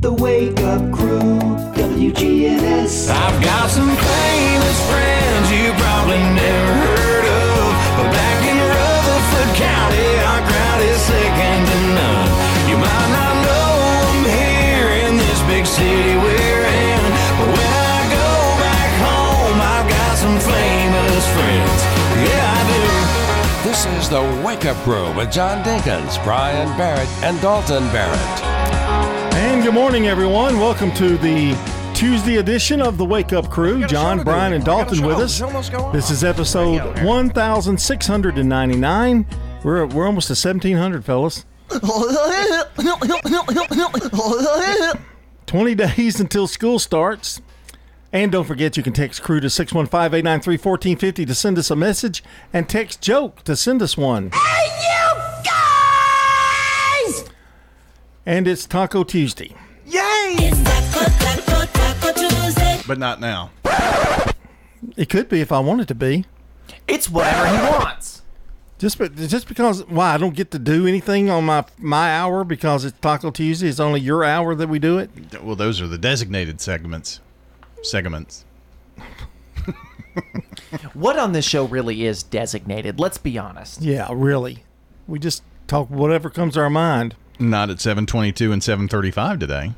The Wake Up Crew, WGNS. I've got some famous friends you probably never heard of, but back in Rutherford County, our crowd is second to none. You might not know them here in this big city we're in, but when I go back home, I've got some famous friends. Yeah, I do. This is the Wake Up Crew with John Dinkins, Brian Barrett, and Dalton Barrett. And good morning, everyone. Welcome to the Tuesday edition of the Wake Up Crew. John, Brian, and Dalton with us. This is episode 1699. We're almost to 1700, fellas. 20 days until school starts. And don't forget, you can text crew to 615-893-1450 to send us a message, and text joke to send us one. Hey, you guys! And it's Taco Tuesday. Yay! It's Taco Tuesday. But not now. It could be if I want it to be. It's whatever he wants. Just because, why, I don't get to do anything on my hour because it's Taco Tuesday? It's only your hour that we do it? Well, those are the designated segments. What on this show really is designated? Let's be honest. Yeah, really. We just talk whatever comes to our mind. Not at 7:22 and 7:35 today.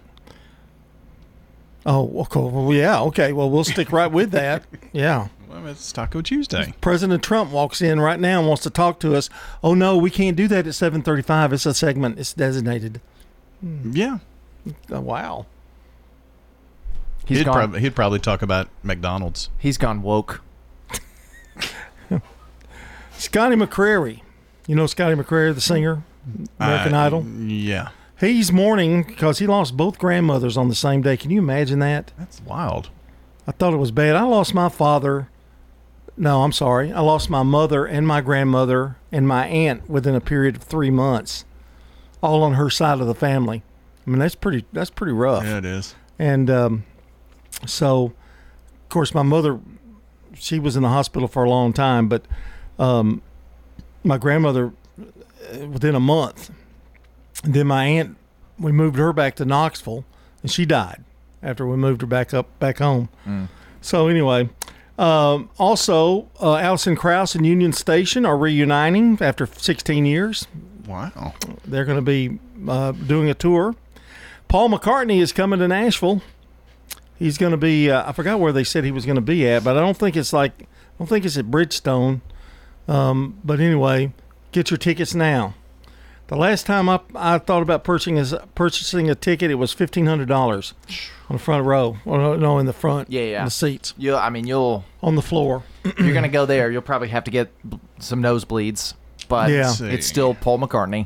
Oh, okay. Well, yeah, okay. Well, we'll stick right with that. Yeah. Well, it's Taco Tuesday. President Trump walks in right now and wants to talk to us. Oh, no, we can't do that at 7:35. It's a segment. It's designated. Yeah. Oh, wow. He'd probably talk about McDonald's. He's gone woke. Scotty McCreery. You know Scotty McCreery, the singer, American Idol? Yeah. He's mourning because he lost both grandmothers on the same day. Can you imagine that? That's wild. I thought it was bad. I lost my father. No, I'm sorry. I lost my mother and my grandmother and my aunt within a period of 3 months, all on her side of the family. I mean, that's pretty rough. Yeah, it is. And so, of course, my mother, she was in the hospital for a long time, but my grandmother, within a month. And then my aunt, we moved her back to Knoxville, and she died after we moved her back home. So anyway, also Alison Krauss and Union Station are reuniting after 16 years. Wow. They're going to be doing a tour. Paul McCartney is coming to Nashville. He's going to be, I forgot where they said he was going to be at, but I don't think it's at Bridgestone. But anyway, get your tickets now. The last time I thought about purchasing a ticket, it was $1,500 on the front row. Or no, in the front. Yeah. In the seats. You'll on the floor. You're going to go there. You'll probably have to get some nosebleeds, but Yeah. it's still Paul McCartney.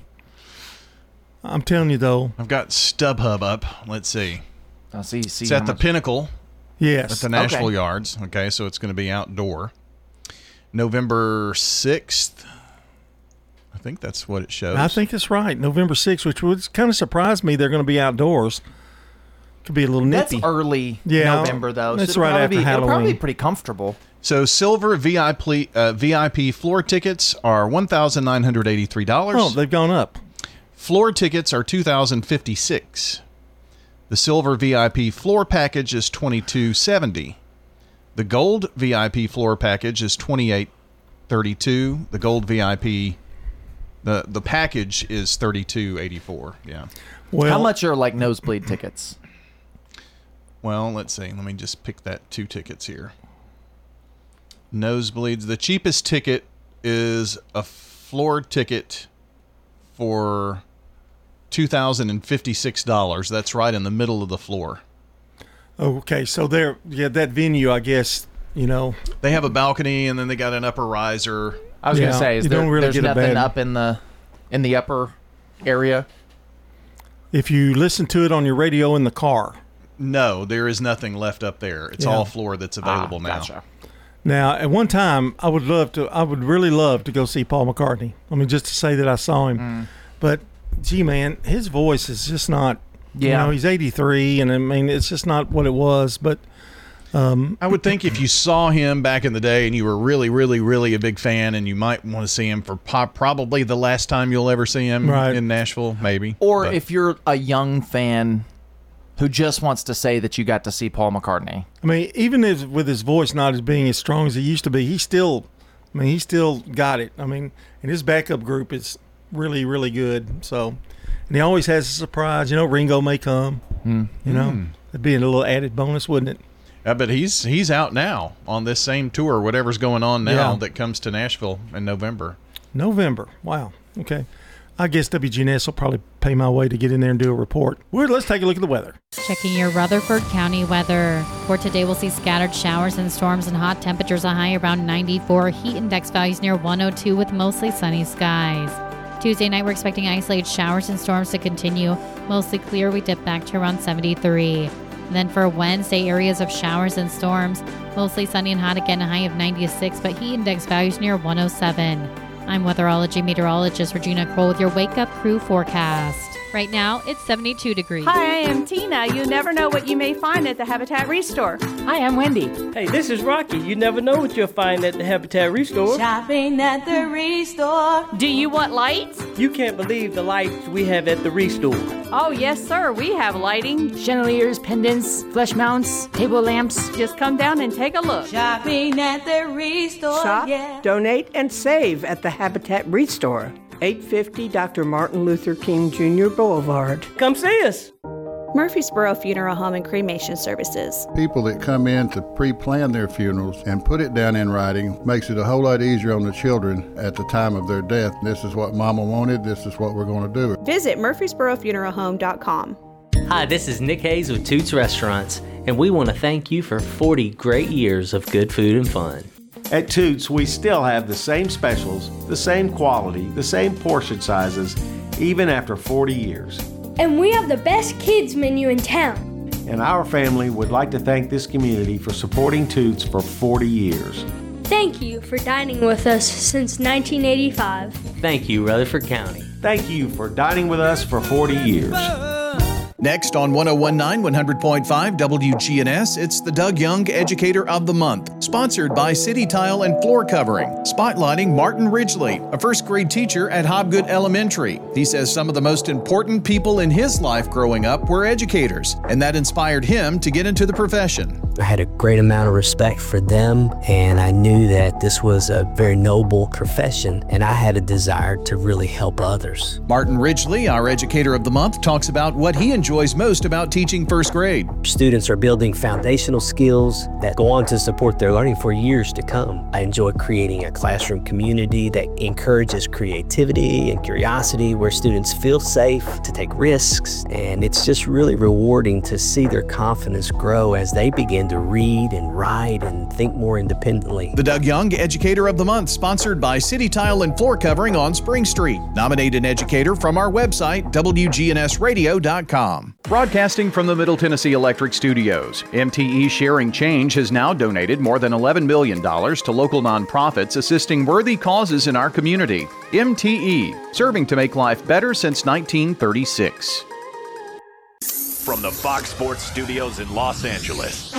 I'm telling you, though. I've got StubHub up. Let's see. I'll see. It's at the Pinnacle. Yes. At the Nashville Yards. Okay, so it's going to be outdoor. November 6th. I think that's what it shows. I think that's right. November 6th, which would kind of surprise me. They're going to be outdoors. Could be a little nippy. That's early November, though. That's so right after Halloween. It'll probably be pretty comfortable. So silver VIP floor tickets are $1,983. Oh, they've gone up. Floor tickets are $2,056. The silver VIP floor package is $2,270. The gold VIP floor package is $2,832. The gold VIP, the package is $3,284. Yeah. Well, How much are like nosebleed tickets? Well, let's see. Let me just pick that 2 tickets here. Nosebleeds. The cheapest ticket is a floor ticket for $2,056. That's right in the middle of the floor. Okay, so that venue, I guess, They have a balcony, and then they got an upper riser. I was going to say, there's nothing up in the upper area? If you listen to it on your radio in the car. No, there is nothing left up there. It's all floor that's available now. Gotcha. Now, at one time, I would really love to go see Paul McCartney. I mean, just to say that I saw him. But, gee, man, his voice is just not, he's 83, and I mean, it's just not what it was. But I would think if you saw him back in the day and you were really, really, really a big fan, and you might want to see him for probably the last time you'll ever see him in Nashville, maybe. Or if you're a young fan who just wants to say that you got to see Paul McCartney. I mean, even with his voice not as being as strong as he used to be, he still got it. I mean, and his backup group is really, really good. So, and he always has a surprise. Ringo may come. That'd be a little added bonus, wouldn't it? But he's out now on this same tour, whatever's going on now that comes to Nashville in November. Wow. Okay. I guess WGNS will probably pay my way to get in there and do a report. Well, let's take a look at the weather. Checking your Rutherford County weather. For today, we'll see scattered showers and storms and hot temperatures, a high around 94. Heat index values near 102 with mostly sunny skies. Tuesday night, we're expecting isolated showers and storms to continue. Mostly clear, we dip back to around 73. And then for Wednesday, areas of showers and storms. Mostly sunny and hot again, a high of 96, but heat index values near 107. I'm weatherology meteorologist Regina Kroll with your Wake Up Crew forecast. Right now, it's 72 degrees. Hi, I am Tina. You never know what you may find at the Habitat Restore. Hi, I'm Wendy. Hey, this is Rocky. You never know what you'll find at the Habitat Restore. Shopping at the Restore. Do you want lights? You can't believe the lights we have at the Restore. Oh, yes, sir. We have lighting. Chandeliers, pendants, flush mounts, table lamps. Just come down and take a look. Shopping at the Restore. Shop, donate, and save at the Habitat Restore. 850 Dr. Martin Luther King Jr. Boulevard. Come see us. Murfreesboro Funeral Home and Cremation Services. People that come in to pre-plan their funerals and put it down in writing makes it a whole lot easier on the children at the time of their death. This is what Mama wanted. This is what we're going to do. Visit murfreesborofuneralhome.com. Hi, this is Nick Hayes with Toots Restaurants, and we want to thank you for 40 great years of good food and fun. At Toots, we still have the same specials, the same quality, the same portion sizes, even after 40 years. And we have the best kids menu in town. And our family would like to thank this community for supporting Toots for 40 years. Thank you for dining with us since 1985. Thank you, Rutherford County. Thank you for dining with us for 40 years. Next on 1019 100.5 WGNS, it's the Doug Young Educator of the Month, sponsored by City Tile and Floor Covering, spotlighting Martin Ridgely, a first grade teacher at Hobgood Elementary. He says some of the most important people in his life growing up were educators, and that inspired him to get into the profession. I had a great amount of respect for them, and I knew that this was a very noble profession, and I had a desire to really help others. Martin Ridgely, our Educator of the Month, talks about what he enjoys most about teaching first grade. Students are building foundational skills that go on to support their learning for years to come. I enjoy creating a classroom community that encourages creativity and curiosity, where students feel safe to take risks, and it's just really rewarding to see their confidence grow as they begin to read and write and think more independently. The Doug Young Educator of the Month, sponsored by City Tile and Floor Covering on Spring Street. Nominate an educator from our website, WGNSradio.com. Broadcasting from the Middle Tennessee Electric Studios, MTE Sharing Change has now donated more than $11 million to local nonprofits assisting worthy causes in our community. MTE, serving to make life better since 1936. From the Fox Sports Studios in Los Angeles,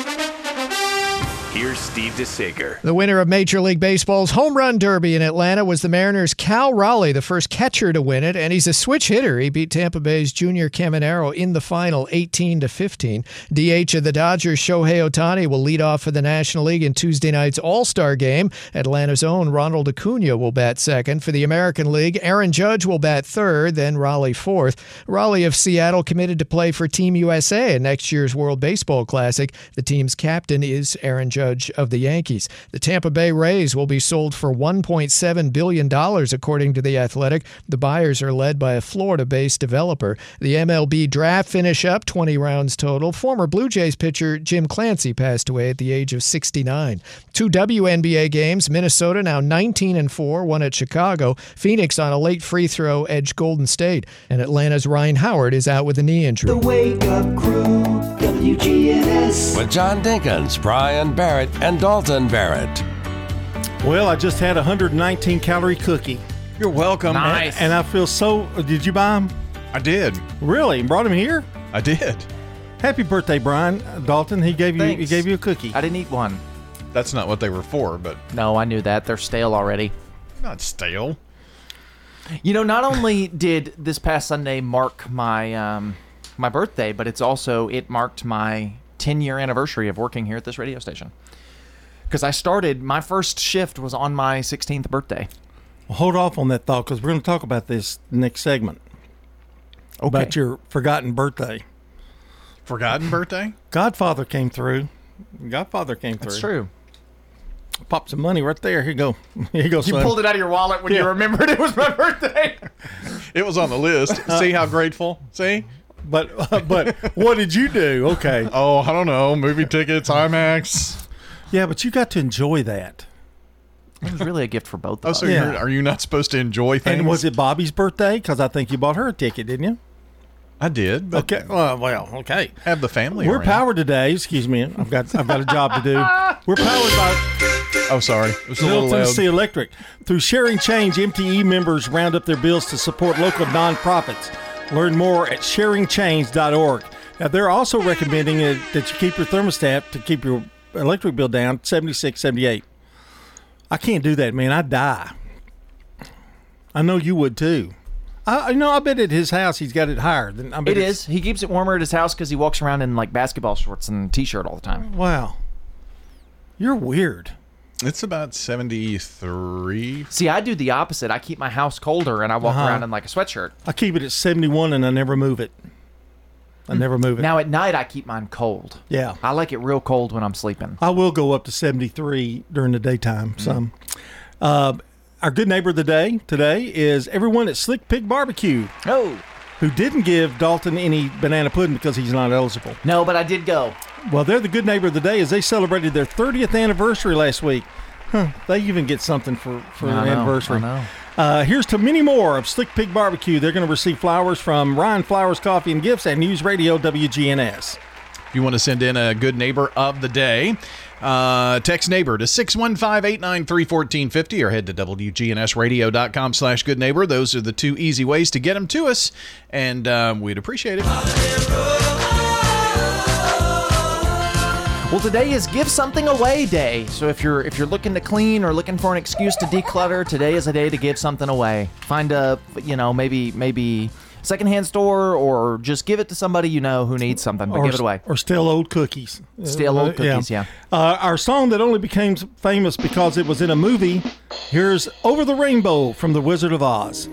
here's Steve DeSager. The winner of Major League Baseball's Home Run Derby in Atlanta was the Mariners' Cal Raleigh, the first catcher to win it, and he's a switch hitter. He beat Tampa Bay's Junior Caminero in the final 18-15. DH of the Dodgers, Shohei Ohtani, will lead off for the National League in Tuesday night's All-Star game. Atlanta's own Ronald Acuna will bat second. For the American League, Aaron Judge will bat third, then Raleigh fourth. Raleigh of Seattle committed to play for Team USA in next year's World Baseball Classic. The team's captain is Aaron Judge of the Yankees. The Tampa Bay Rays will be sold for $1.7 billion, according to The Athletic. The buyers are led by a Florida-based developer. The MLB draft finish up, 20 rounds total. Former Blue Jays pitcher Jim Clancy passed away at the age of 69. Two WNBA games. Minnesota now 19-4, won at Chicago. Phoenix on a late free throw edged Golden State. And Atlanta's Ryan Howard is out with a knee injury. The Wake Up Crew, WGNS. With John Dinkins, Brian Barrett, and Dalton Barrett. Well, I just had a 119-calorie cookie. You're welcome. Nice. And I feel so... Did you buy them? I did. Really? Brought them here? I did. Happy birthday, Brian. Dalton, he gave you a cookie. I didn't eat one. That's not what they were for, but... No, I knew that. They're stale already. Not stale. You know, not only did this past Sunday mark my my birthday, but it marked my 10-year anniversary of working here at this radio station. Because my first shift was on my 16th birthday. Well, hold off on that thought, because we're going to talk about this next segment. Okay. About your forgotten birthday. Forgotten birthday? Godfather came through. That's true. Pop some money right there. Here you go. Here you go, son. You pulled it out of your wallet when you remembered it was my birthday. It was on the list. See how grateful? See? But what did you do? Okay. Oh, I don't know. Movie tickets, IMAX. Yeah, but you got to enjoy that. It was really a gift for both of us. So are you not supposed to enjoy things? And was it Bobby's birthday? Because I think you bought her a ticket, didn't you? I did. But okay. Well, okay. Have the family. We're around. powered today. Excuse me. I've got a job to do. We're powered by. Oh, sorry. It was a Middle little Tennessee loud. Electric. Through Sharing Change, MTE members round up their bills to support local nonprofits. Learn more at sharingchange.org. Now, they're also recommending that you keep your thermostat to keep your electric bill down, 76, 78. I can't do that, man. I'd die. I know you would, too. I bet at his house he's got it higher. It is. He keeps it warmer at his house because he walks around in like basketball shorts and t-shirt all the time. Wow. You're weird. It's about 73. See, I do the opposite. I keep my house colder and I walk around in like a sweatshirt. I keep it at 71 and I never move it. Now at night I keep mine cold. Yeah. I like it real cold when I'm sleeping. I will go up to 73 during the daytime. Our good neighbor of the day today is everyone at Slick Pig Barbecue. Oh. Who didn't give Dalton any banana pudding because he's not eligible. No, but I did go. Well, they're the good neighbor of the day as they celebrated their 30th anniversary last week. They even get something for their anniversary. I know. Here's to many more of Slick Pig Barbecue. They're going to receive flowers from Ryan Flowers Coffee and Gifts and News Radio WGNS. If you want to send in a good neighbor of the day, text neighbor to 615-893-1450 or head to WGNSradio.com/good neighbor. Those are the two easy ways to get them to us, and we'd appreciate it. Well, today is Give Something Away Day. So if you're looking to clean or looking for an excuse to declutter, today is a day to give something away. Find a, maybe secondhand store or just give it to somebody you know who needs something, but give it away. Or steal old cookies. Steal old cookies, yeah. Our song that only became famous because it was in a movie, here's Over the Rainbow from The Wizard of Oz.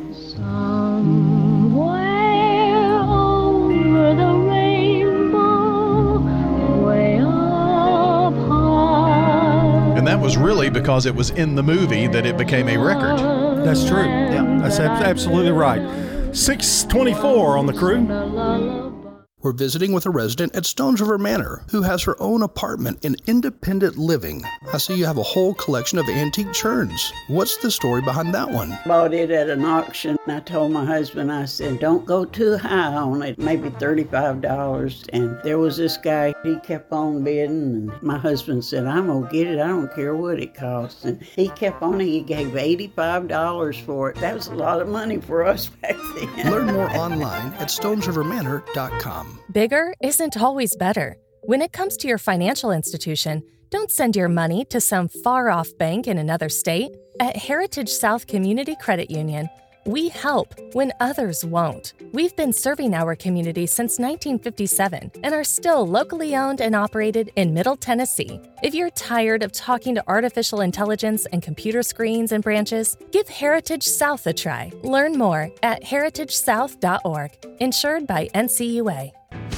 And that was really because it was in the movie that it became a record. That's true. Yeah, that's absolutely right. 6:24 on the crew. We're visiting with a resident at Stones River Manor who has her own apartment in independent living. I see you have a whole collection of antique churns. What's the story behind that one? Bought it at an auction. I told my husband, I said, don't go too high on it, maybe $35. And there was this guy, he kept on bidding. And my husband said, I'm going to get it. I don't care what it costs. And he kept on it. He gave $85 for it. That was a lot of money for us back then. Learn more online at stonesrivermanor.com. Bigger isn't always better. When it comes to your financial institution, don't send your money to some far-off bank in another state. At Heritage South Community Credit Union, we help when others won't. We've been serving our community since 1957 and are still locally owned and operated in Middle Tennessee. If you're tired of talking to artificial intelligence and computer screens and branches, give Heritage South a try. Learn more at heritagesouth.org. Insured by NCUA.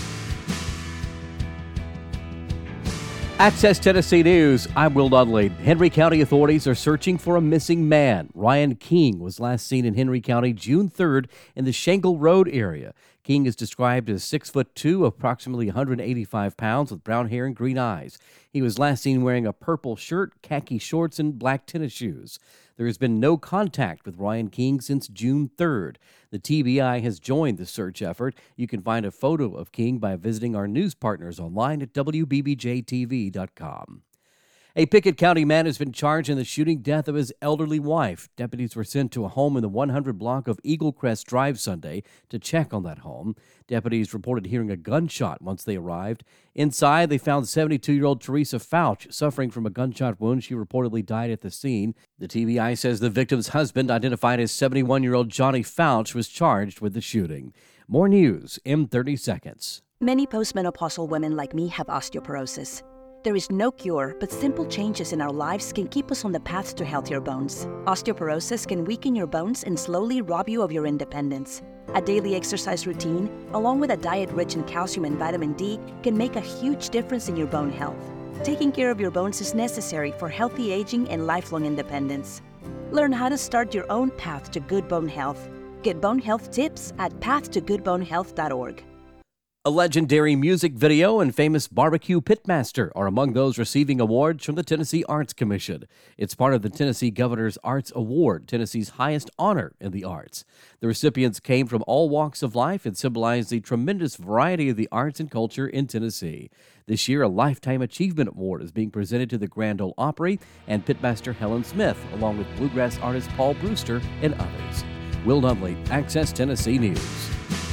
Access Tennessee News, I'm Will Dudley. Henry County authorities are searching for a missing man. Ryan King was last seen in Henry County June 3rd in the Shangle Road area. King is described as 6'2", approximately 185 pounds, with brown hair and green eyes. He was last seen wearing a purple shirt, khaki shorts, and black tennis shoes. There has been no contact with Ryan King since June 3rd. The TBI has joined the search effort. You can find a photo of King by visiting our news partners online at WBBJTV.com. A Pickett County man has been charged in the shooting death of his elderly wife. Deputies were sent to a home in the 100 block of Eagle Crest Drive Sunday to check on that home. Deputies reported hearing a gunshot once they arrived. Inside, they found 72-year-old Teresa Fouch suffering from a gunshot wound. She reportedly died at the scene. The TBI says the victim's husband, identified as 71-year-old Johnny Fouch, was charged with the shooting. More news in 30 seconds. Many postmenopausal women like me have osteoporosis. There is no cure, but simple changes in our lives can keep us on the path to healthier bones. Osteoporosis can weaken your bones and slowly rob you of your independence. A daily exercise routine, along with a diet rich in calcium and vitamin D, can make a huge difference in your bone health. Taking care of your bones is necessary for healthy aging and lifelong independence. Learn how to start your own path to good bone health. Get bone health tips at pathtogoodbonehealth.org. A legendary music video and famous barbecue pitmaster are among those receiving awards from the Tennessee Arts Commission. It's part of the Tennessee Governor's Arts Award, Tennessee's highest honor in the arts. The recipients came from all walks of life and symbolize the tremendous variety of the arts and culture in Tennessee. This year, a Lifetime Achievement Award is being presented to the Grand Ole Opry and pitmaster Helen Smith, along with bluegrass artist Paul Brewster and others. Will Dudley, Access Tennessee News.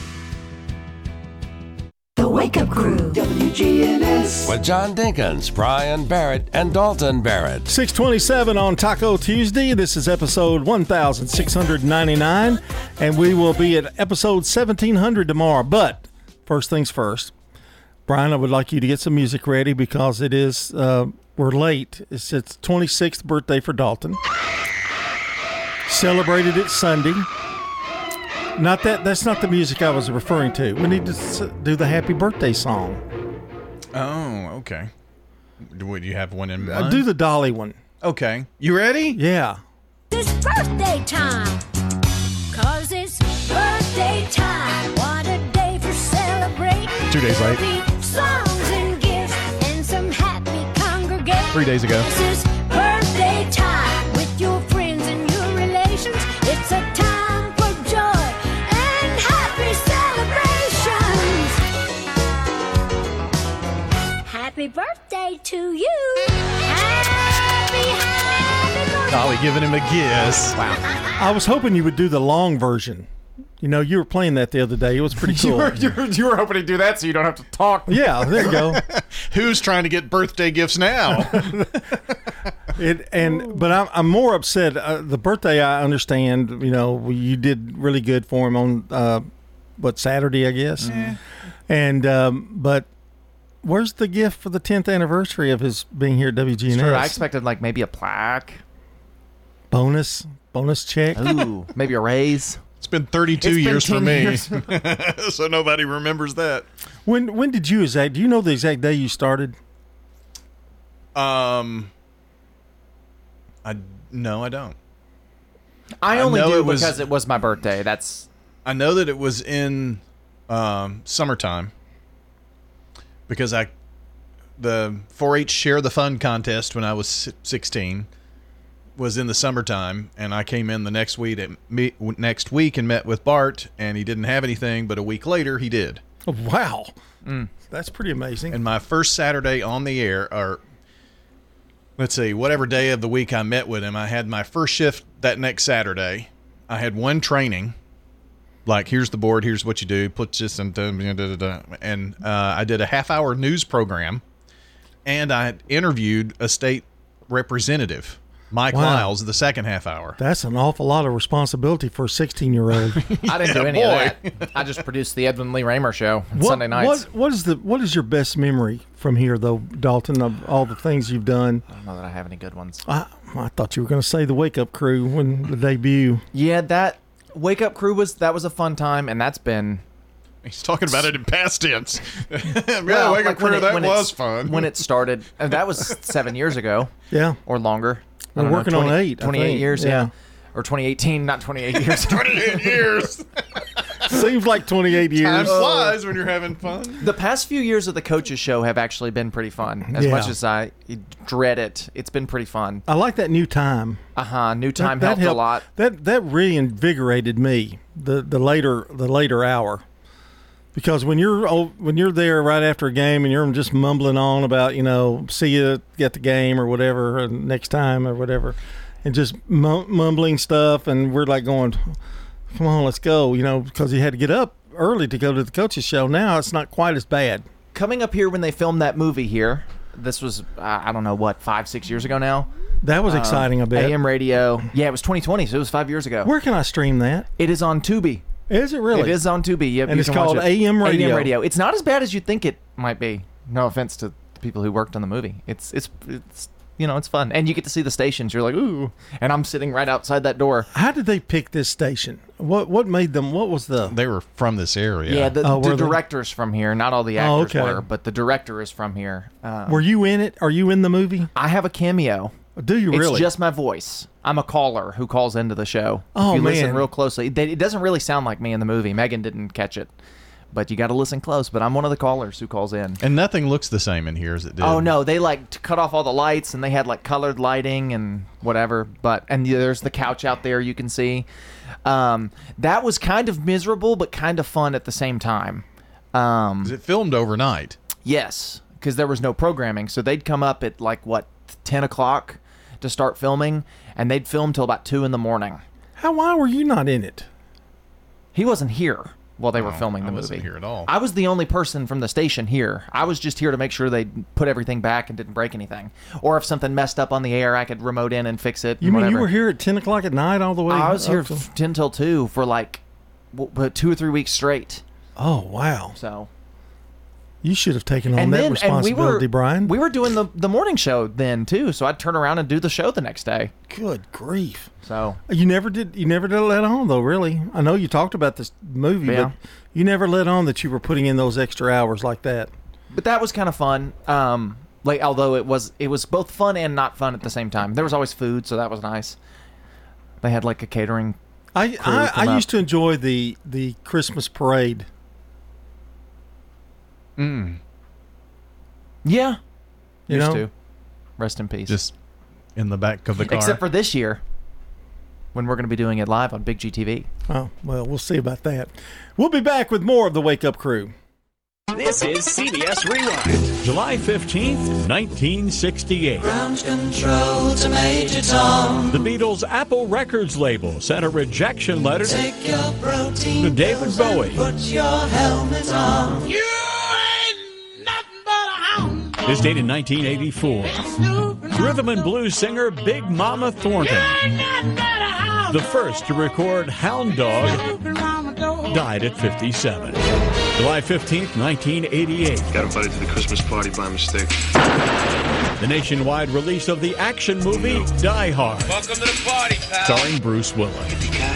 The Wake Up Crew, WGNS. With John Dinkins, Brian Barrett, and Dalton Barrett. 627 on Taco Tuesday. This is episode 1699, and we will be at episode 1700 tomorrow. But first things first, Brian, I would like you to get some music ready because it is, we're late. It's its 26th birthday for Dalton. Celebrated it Sunday. That's not the music I was referring to. We need to do the happy birthday song. Oh, okay. Would you have one in mind? Do the Dolly one. Okay. You ready? Yeah. It's birthday time. 'Cause it's birthday time. What a day for celebrating. 2 days late. Songs and gifts and some happy congregations. 3 days ago. This is birthday time with your friends and your relations. It's a time for joy and happy celebrations. Happy birthday to you. Happy birthday. Dolly giving him a kiss. Wow. I was hoping you would do the long version. You know, you were playing that the other day. It was pretty cool. you were hoping to do that so you don't have to talk. Yeah, there you go. Who's trying to get birthday gifts now? But I'm more upset. The birthday, I understand. You know, you did really good for him on Saturday, I guess. Yeah. And but where's the gift for the 10th anniversary of his being here at WGNS? Sure, I expected like maybe a plaque, bonus check. Ooh, maybe a raise. It's been 32 years for me, years. so nobody remembers that. When did you exact? Do you know the exact day you started? No, I don't. I only do because it was my birthday. I know that it was in summertime because the 4-H Share the Fun contest when I was 16 was in the summertime, and I came in the next week and met with Bart, and he didn't have anything, but a week later he did. Oh, wow. That's pretty amazing. And my first Saturday on the air, or let's see, whatever day of the week I met with him, I had my first shift that next Saturday. I had one training, like here's the board, here's what you do, put this and and I did a half-hour news program, and I interviewed a state representative, Mike Lyles, the second half hour. That's an awful lot of responsibility for a 16-year-old. I didn't do any of that. I just produced the Edwin Lee Raymer show on Sunday nights. What is your best memory from here, though, Dalton, of all the things you've done? I don't know that I have any good ones. I thought you were going to say the Wake Up Crew when the debut. Yeah, that Wake Up Crew was a fun time, and that's been. He's talking about it in past tense. Well, Wake Up Crew, that was fun. When it started, and that was 7 years ago. Yeah. Or longer. We're working on 8. 28 years, yeah. Or 2018, not 28 years. 28 years. Seems like 28 years. Time flies when you're having fun. The past few years of the Coaches Show have actually been pretty fun. As much as I dread it, it's been pretty fun. I like that new time. New time helped a lot. That reinvigorated me. The later hour. Because when you're there right after a game and you're just mumbling on about, see you at the game or whatever, or next time or whatever, and just mumbling stuff, and we're like going, come on, let's go, because you had to get up early to go to the Coaches Show. Now it's not quite as bad. Coming up here when they filmed that movie here, this was, I don't know, 5-6 years ago now? That was exciting a bit. AM radio. Yeah, it was 2020, so it was 5 years ago. Where can I stream that? It is on Tubi. Is it really? It is on Tubi. Yep, And you it's can watch called it. AM Radio. AM Radio. It's not as bad as you think it might be. No offense to the people who worked on the movie. It's it's fun, and you get to see the stations. You're like, ooh, and I'm sitting right outside that door. How did they pick this station? What made them? What was the? They were from this area. Yeah, the were they? director's from here. Not all the actors okay. were, but the director is from here. Were you in it? Are you in the movie? I have a cameo. Do you really? It's just my voice. I'm a caller who calls into the show. Oh, if you man. listen real closely, it doesn't really sound like me in the movie. Megan didn't catch it, but you got to listen close. But I'm one of the callers who calls in. And nothing looks the same in here as it did. Oh no, they cut off all the lights, and they had colored lighting and whatever. And there's the couch out there you can see. That was kind of miserable, but kind of fun at the same time. Is it filmed overnight? Yes, because there was no programming, so they'd come up at 10 o'clock to start filming, and they'd film till about 2 in the morning. Why were you not in it? He wasn't here while they were filming the I movie. wasn't here at all. I was the only person from the station here. I was just here to make sure they put everything back and didn't break anything. Or if something messed up on the air, I could remote in and fix it. You mean you were here at 10 o'clock at night all the way? I was here up to- 10 till 2 for 2 or 3 weeks straight. Oh, wow. So you should have taken on that responsibility, Brian. We were doing the morning show then too, so I'd turn around and do the show the next day. Good grief! So you never did let on though, really. I know you talked about this movie, Yeah. but you never let on that you were putting in those extra hours like that. But that was kind of fun. Although it was both fun and not fun at the same time. There was always food, so that was nice. They had a catering. I used to enjoy the Christmas parade. Yeah. You Used know? to. Rest in peace. Just in the back of the car. Except for this year, when we're going to be doing it live on Big GTV. Oh, well, we'll see about that. We'll be back with more of the Wake Up Crew. This is CBS Rewind. July 15th, 1968. Ground control to Major Tom. The Beatles' Apple Records label sent a rejection letter Take your protein to David pills Bowie. and put your helmet on. You This date in 1984. Rhythm and blues singer Big Mama Thornton, the first to record Hound Dog, died at 57. July 15th, 1988. Got invited to the Christmas party by mistake. The nationwide release of the action movie Die Hard, Welcome to the party, pal. starring Bruce Willis.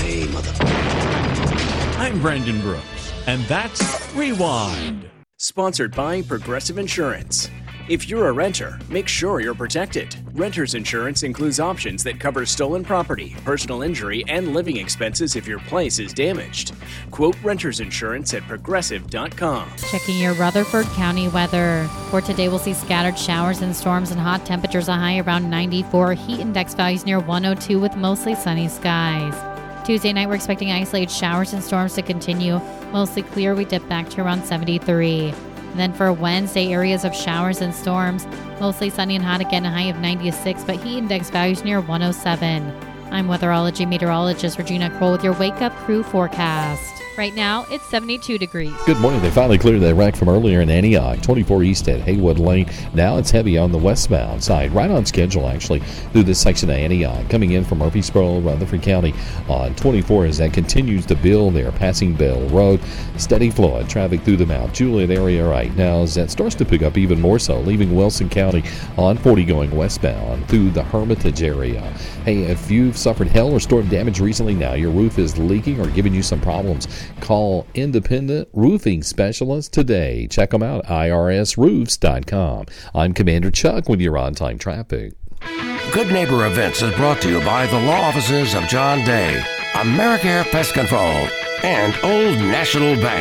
I'm Brandon Brooks, and that's Rewind. Sponsored by Progressive Insurance. If you're a renter, make sure you're protected. Renter's insurance includes options that cover stolen property, personal injury, and living expenses if your place is damaged. Quote renter's insurance at progressive.com. Checking your Rutherford County weather. For today, we'll see scattered showers and storms and hot temperatures, a high around 94. Heat index values near 102 with mostly sunny skies. Tuesday night, we're expecting isolated showers and storms to continue. Mostly clear, we dip back to around 73. And then for Wednesday, areas of showers and storms. Mostly sunny and hot again, a high of 96, but heat index values near 107. I'm weatherology meteorologist Regina Kroll with your Wake Up Crew forecast. Right now, it's 72 degrees. Good morning. They finally cleared that wreck from earlier in Antioch, 24 east at Haywood Lane. Now it's heavy on the westbound side, right on schedule actually through this section of Antioch. Coming in from Murfreesboro, Rutherford County on 24 as that continues to build there, passing Bell Road. Steady flow of traffic through the Mount Juliet area right now as that starts to pick up even more so, leaving Wilson County on 40 going westbound through the Hermitage area. Hey, if you've suffered hail or storm damage recently, now your roof is leaking or giving you some problems, call Independent Roofing Specialists today. Check them out, irsroofs.com. I'm Commander Chuck with your on-time traffic. Good Neighbor Events is brought to you by the law offices of John Day, AmeriCare Pest Control, and Old National Bank.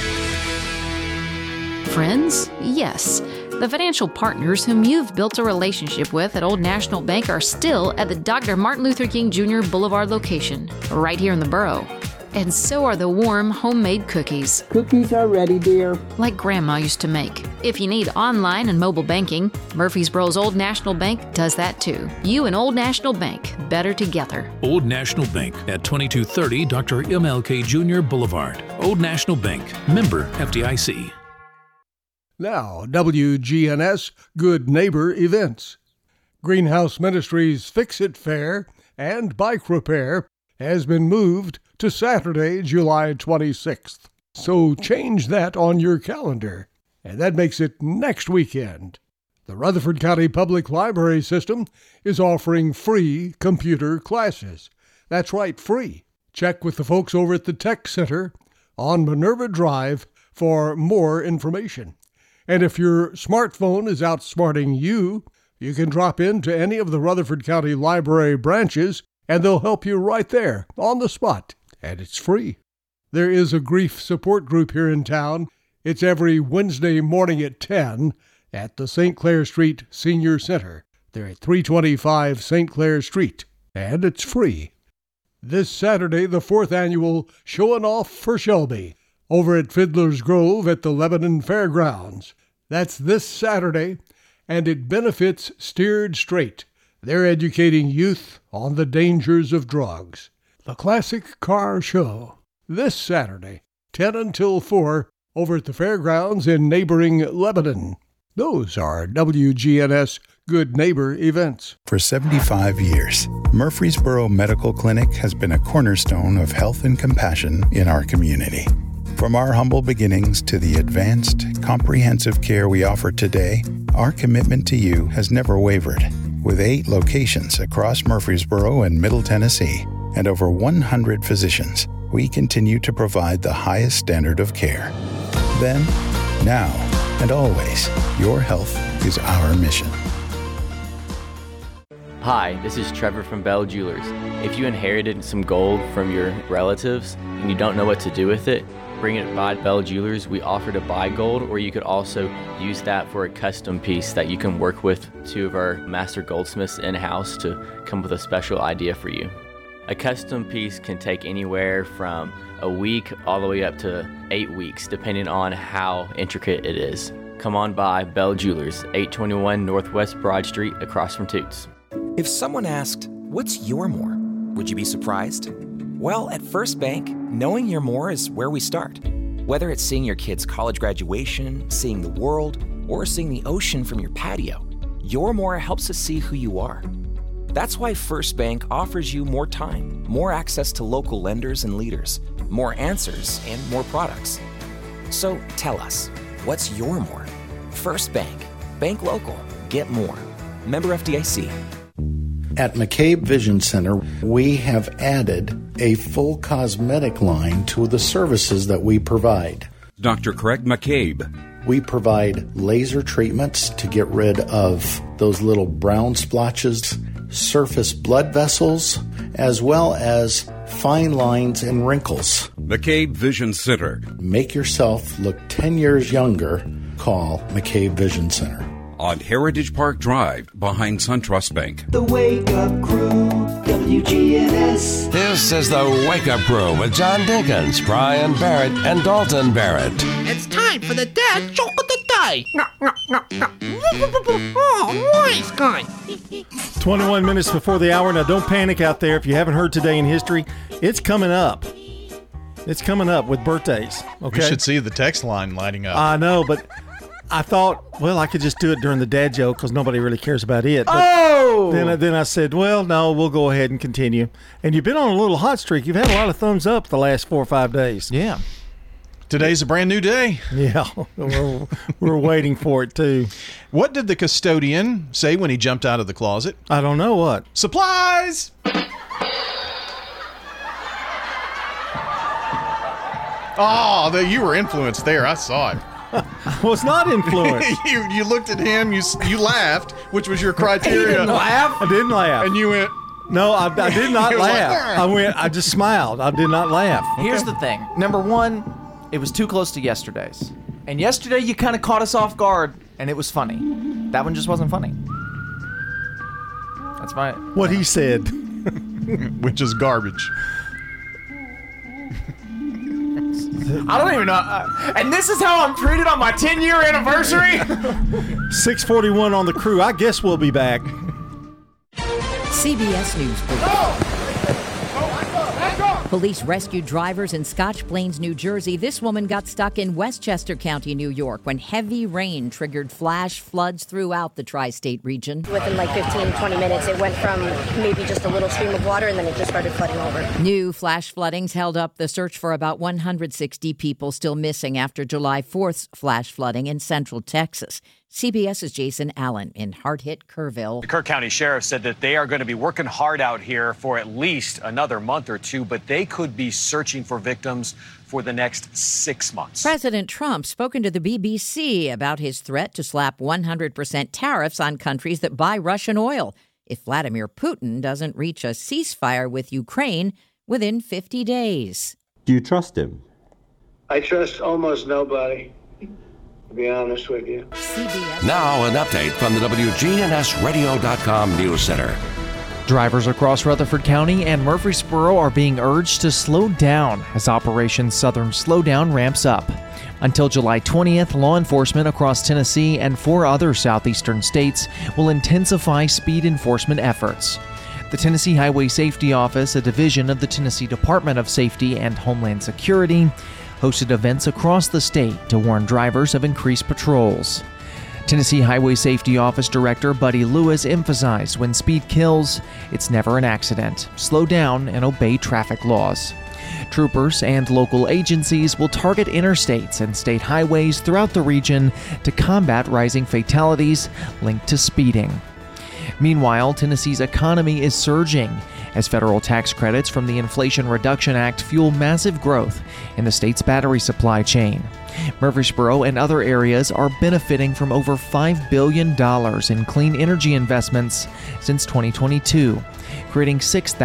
Friends? Yes. The financial partners whom you've built a relationship with at Old National Bank are still at the Dr. Martin Luther King Jr. Boulevard location, right here in the borough. And so are the warm, homemade cookies. Cookies are ready, dear. Like Grandma used to make. If you need online and mobile banking, Murfreesboro's Old National Bank does that too. You and Old National Bank, better together. Old National Bank at 2230 Dr. MLK Jr. Boulevard. Old National Bank, member FDIC. Now, WGNS Good Neighbor Events. Greenhouse Ministries Fix It Fair and Bike Repair has been moved to Saturday, July 26th. So change that on your calendar, and that makes it next weekend. The Rutherford County Public Library System is offering free computer classes. That's right, free. Check with the folks over at the Tech Center on Minerva Drive for more information. And if your smartphone is outsmarting you, you can drop into any of the Rutherford County Library branches, and they'll help you right there on the spot, and it's free. There is a grief support group here in town. It's every Wednesday morning at 10 at the St. Clair Street Senior Center. They're at 325 St. Clair Street, and it's free. This Saturday, the 4th annual Showin' Off for Shelby, over at Fiddler's Grove at the Lebanon Fairgrounds. That's this Saturday, and it benefits Steered Straight. They're educating youth on the dangers of drugs. The Classic Car Show, this Saturday, 10 until 4, over at the fairgrounds in neighboring Lebanon. Those are WGNS Good Neighbor events. For 75 years, Murfreesboro Medical Clinic has been a cornerstone of health and compassion in our community. From our humble beginnings to the advanced, comprehensive care we offer today, our commitment to you has never wavered. With 8 locations across Murfreesboro and Middle Tennessee, and over 100 physicians, we continue to provide the highest standard of care. Then, now, and always, your health is our mission. Hi, this is Trevor from Bell Jewelers. If you inherited some gold from your relatives and you don't know what to do with it, bring it by Bell Jewelers. We offer to buy gold, or you could also use that for a custom piece that you can work with 2 of our master goldsmiths in-house to come with a special idea for you. A custom piece can take anywhere from a week all the way up to 8 weeks, depending on how intricate it is. Come on by Bell Jewelers, 821 Northwest Broad Street, across from Toots. If someone asked, what's your more? Would you be surprised? Well, at First Bank, knowing your more is where we start. Whether it's seeing your kid's college graduation, seeing the world, or seeing the ocean from your patio, your more helps us see who you are. That's why First Bank offers you more time, more access to local lenders and leaders, more answers, and more products. So tell us, what's your more? First Bank. Bank local. Get more. Member FDIC. At McCabe Vision Center, we have added a full cosmetic line to the services that we provide. Dr. Craig McCabe. We provide laser treatments to get rid of those little brown splotches, surface blood vessels, as well as fine lines and wrinkles. McCabe Vision Center. Make yourself look 10 years younger. Call McCabe Vision Center. On Heritage Park Drive, behind SunTrust Bank. The Wake Up Crew, WGNS. This is the Wake Up Crew with John Dinkins, Brian Barrett, and Dalton Barrett. It's time for the dad joke of the day. Oh, nice guy. 21 minutes before the hour. Now, don't panic out there. If you haven't heard today in history, it's coming up. It's coming up with birthdays. Okay, You should see the text line lighting up. I know, but I thought, well, I could just do it during the dad joke because nobody really cares about it. But then I said, well, no, we'll go ahead and continue. And you've been on a little hot streak. You've had a lot of thumbs up the last 4 or 5 days. Yeah. Today's a brand new day. Yeah, we're waiting for it, too. What did the custodian say when he jumped out of the closet? I don't know what. Supplies! Oh, you were influenced there. I saw it. I was not influenced. you looked at him, you laughed, which was your criteria. You didn't laugh? I didn't laugh. And you went... No, I did not laugh. Like, I just smiled. I did not laugh. Here's the thing. Number one, it was too close to yesterday's. And yesterday you kind of caught us off guard, and it was funny. That one just wasn't funny. That's my... What he said. Which is garbage. I don't even know. And this is how I'm treated on my 10-year anniversary? 6:41 on the crew. I guess we'll be back. CBS News Brief. Police rescued drivers in Scotch Plains, New Jersey. This woman got stuck in Westchester County, New York, when heavy rain triggered flash floods throughout the tri-state region. Within like 15, 20 minutes, it went from maybe just a little stream of water, and then it just started flooding over. New flash floodings held up the search for about 160 people still missing after July 4th's flash flooding in central Texas. CBS's Jason Allen in hard-hit Kerrville. The Kirk County Sheriff said that they are going to be working hard out here for at least another month or two, but they could be searching for victims for the next 6 months. President Trump spoken to the BBC about his threat to slap 100% tariffs on countries that buy Russian oil if Vladimir Putin doesn't reach a ceasefire with Ukraine within 50 days. Do you trust him? I trust almost nobody, to be honest with you. Now an update from the WGNSradio.com News Center. Drivers across Rutherford County and Murfreesboro are being urged to slow down as Operation Southern Slowdown ramps up. Until July 20th, law enforcement across Tennessee and 4 other southeastern states will intensify speed enforcement efforts. The Tennessee Highway Safety Office, a division of the Tennessee Department of Safety and Homeland Security, hosted events across the state to warn drivers of increased patrols. Tennessee Highway Safety Office Director Buddy Lewis emphasized when speed kills, it's never an accident. Slow down and obey traffic laws. Troopers and local agencies will target interstates and state highways throughout the region to combat rising fatalities linked to speeding. Meanwhile, Tennessee's economy is surging as federal tax credits from the Inflation Reduction Act fuel massive growth in the state's battery supply chain. Murfreesboro and other areas are benefiting from over $5 billion in clean energy investments since 2022, creating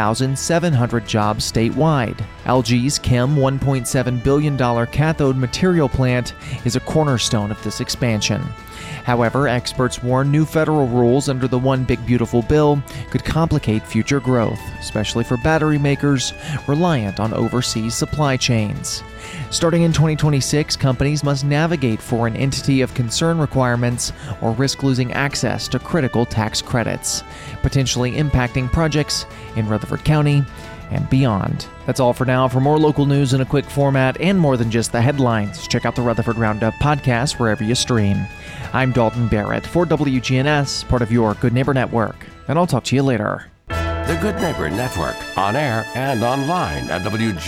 6,700 jobs statewide. LG's Chem $1.7 billion cathode material plant is a cornerstone of this expansion. However, experts warn new federal rules under the One Big Beautiful Bill could complicate future growth, especially for battery makers reliant on overseas supply chains. Starting in 2026, companies must navigate foreign entity of concern requirements or risk losing access to critical tax credits, potentially impacting projects in Rutherford County and beyond. That's all for now. For more local news in a quick format and more than just the headlines, check out the Rutherford Roundup podcast wherever you stream. I'm Dalton Barrett for WGNS, part of your Good Neighbor Network, and I'll talk to you later. The Good Neighbor Network, on air and online at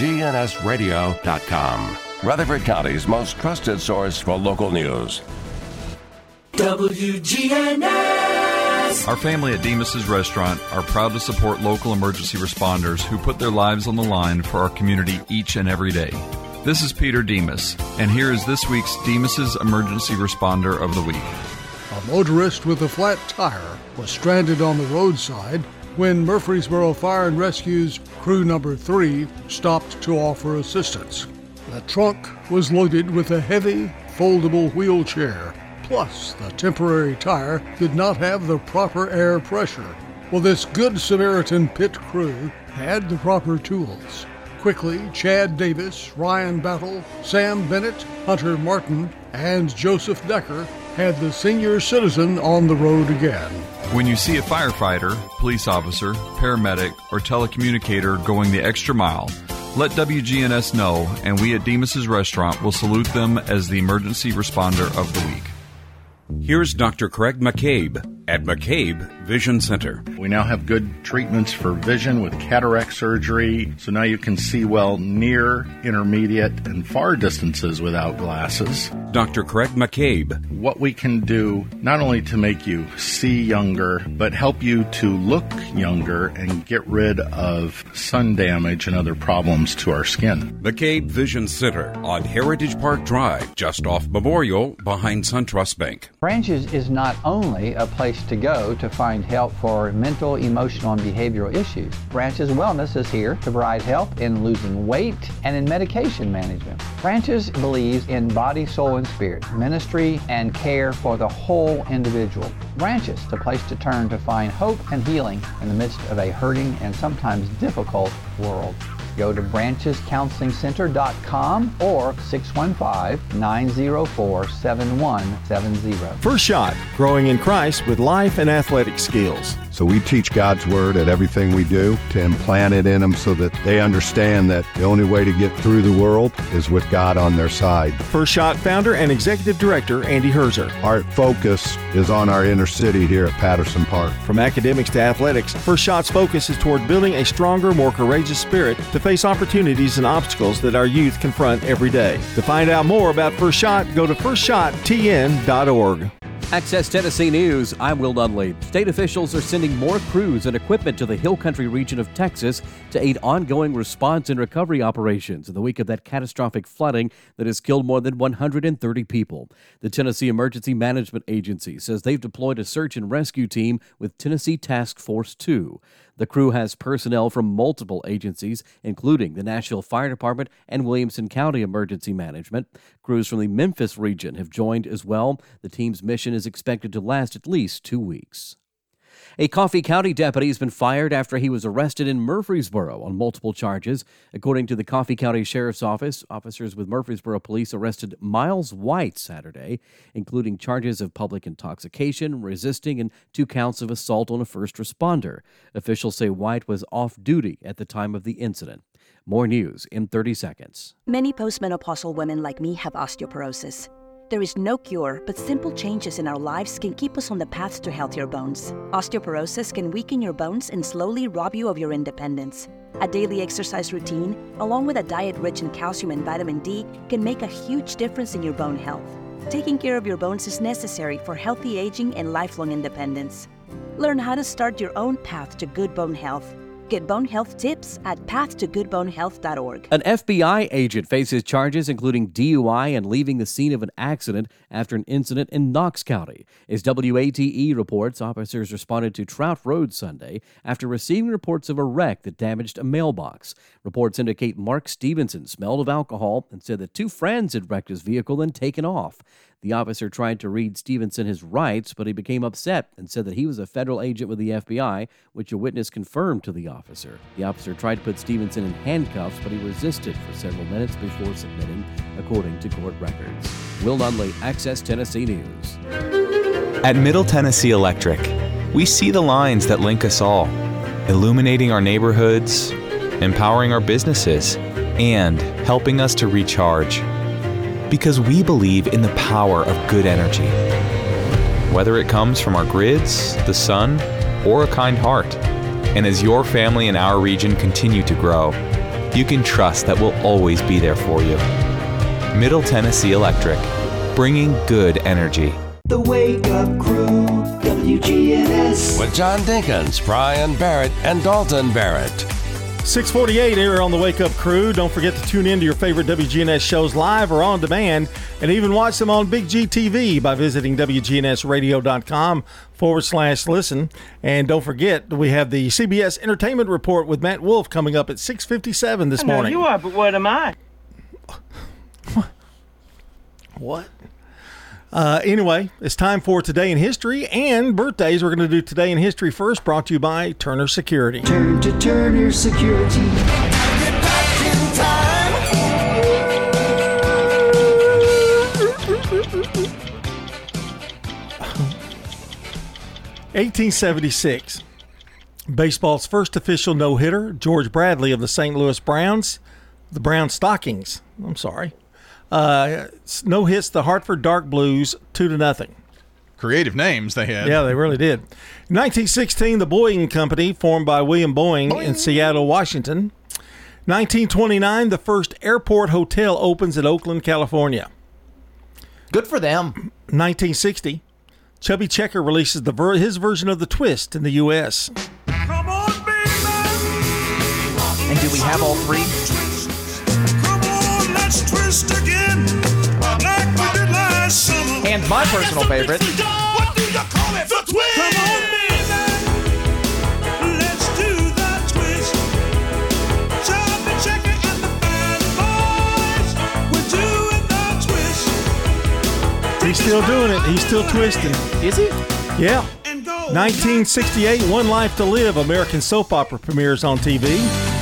WGNSradio.com. Rutherford County's most trusted source for local news. WGNS. Our family at Demas's Restaurant are proud to support local emergency responders who put their lives on the line for our community each and every day. This is Peter Demas, and here is this week's Demas's Emergency Responder of the Week. A motorist with a flat tire was stranded on the roadside when Murfreesboro Fire and Rescue's Crew Number 3 stopped to offer assistance. The trunk was loaded with a heavy, foldable wheelchair, plus the temporary tire did not have the proper air pressure. Well, this Good Samaritan pit crew had the proper tools. Quickly, Chad Davis, Ryan Battle, Sam Bennett, Hunter Martin, and Joseph Decker had the senior citizen on the road again. When you see a firefighter, police officer, paramedic, or telecommunicator going the extra mile, let WGNS know, and we at Demas's Restaurant will salute them as the Emergency Responder of the Week. Here's Dr. Craig McCabe at McCabe Vision Center. We now have good treatments for vision with cataract surgery, so now you can see well near, intermediate, and far distances without glasses. Dr. Craig McCabe. What we can do not only to make you see younger, but help you to look younger and get rid of sun damage and other problems to our skin. McCabe Vision Center on Heritage Park Drive, just off Memorial, behind SunTrust Bank. Branches is not only a place to go to find help for mental, emotional, and behavioral issues. Branches Wellness is here to provide help in losing weight and in medication management. Branches believes in body, soul, and spirit, ministry, and care for the whole individual. Branches, the place to turn to find hope and healing in the midst of a hurting and sometimes difficult world. Go to branchescounselingcenter.com or 615-904-7170. First Shot, growing in Christ with life and athletic skills. So we teach God's Word at everything we do to implant it in them so that they understand that the only way to get through the world is with God on their side. First Shot founder and executive director Andy Herzer. Our focus is on our inner city here at Patterson Park. From academics to athletics, First Shot's focus is toward building a stronger, more courageous spirit to face opportunities and obstacles that our youth confront every day. To find out more about First Shot, go to firstshottn.org. Access Tennessee News, I'm Will Nunley. State officials are sending more crews and equipment to the Hill Country region of Texas to aid ongoing response and recovery operations in the wake of that catastrophic flooding that has killed more than 130 people. The Tennessee Emergency Management Agency says they've deployed a search and rescue team with Tennessee Task Force 2. The crew has personnel from multiple agencies, including the Nashville Fire Department and Williamson County Emergency Management. Crews from the Memphis region have joined as well. The team's mission is expected to last at least 2 weeks. A Coffee County deputy has been fired after he was arrested in Murfreesboro on multiple charges. According to the Coffee County Sheriff's Office, officers with Murfreesboro Police arrested Miles White Saturday, including charges of public intoxication, resisting, and 2 counts of assault on a first responder. Officials say White was off duty at the time of the incident. More news in 30 seconds. Many postmenopausal women like me have osteoporosis. There is no cure, but simple changes in our lives can keep us on the path to healthier bones. Osteoporosis can weaken your bones and slowly rob you of your independence. A daily exercise routine, along with a diet rich in calcium and vitamin D, can make a huge difference in your bone health. Taking care of your bones is necessary for healthy aging and lifelong independence. Learn how to start your own path to good bone health. Get bone health tips at pathtogoodbonehealth.org. An FBI agent faces charges including DUI and leaving the scene of an accident after an incident in Knox County. As WATE reports, officers responded to Trout Road Sunday after receiving reports of a wreck that damaged a mailbox. Reports indicate Mark Stevenson smelled of alcohol and said that 2 friends had wrecked his vehicle and taken off. The officer tried to read Stevenson his rights, but he became upset and said that he was a federal agent with the FBI, which a witness confirmed to the officer. The officer tried to put Stevenson in handcuffs, but he resisted for several minutes before submitting, according to court records. Will Nunley, Access Tennessee News. At Middle Tennessee Electric, we see the lines that link us all, illuminating our neighborhoods, empowering our businesses, and helping us to recharge. Because we believe in the power of good energy. Whether it comes from our grids, the sun, or a kind heart. And as your family and our region continue to grow, you can trust that we'll always be there for you. Middle Tennessee Electric, bringing good energy. The Wake Up Crew, WGNS. With John Dinkins, Brian Barrett, and Dalton Barrett. 6:48 here on the Wake Up Crew. Don't forget to tune in to your favorite WGNS shows live or on demand, and even watch them on Big G TV by visiting WGNSradio.com/listen. And don't forget, we have the CBS Entertainment Report with Matt Wolf coming up at 6:57 this morning. You are, but what am I? What? Anyway, it's time for Today in History and birthdays. We're going to do Today in History first, brought to you by Turner Security. Turn to Turner Security. 1876. Baseball's first official no-hitter, George Bradley of the St. Louis Browns, the Brown Stockings, no hits the Hartford Dark Blues 2-0. Creative names they had. Yeah, they really did. In 1916, the Boeing Company, formed by William Boeing in Seattle, Washington. 1929, the first airport hotel opens in Oakland, California. Good for them. 1960, Chubby Checker releases his version of The Twist in the U.S. And do we have all 3? Twist again, like we did last summer. And my personal favorite. What do you call it? The twist. Come on, baby. Let's do the twist. Chubby Checker and the Bad Boys. We're doing the twist. He's still doing it. He's still twisting. Is he? Yeah. 1968, One Life to Live, American soap opera premieres on TV.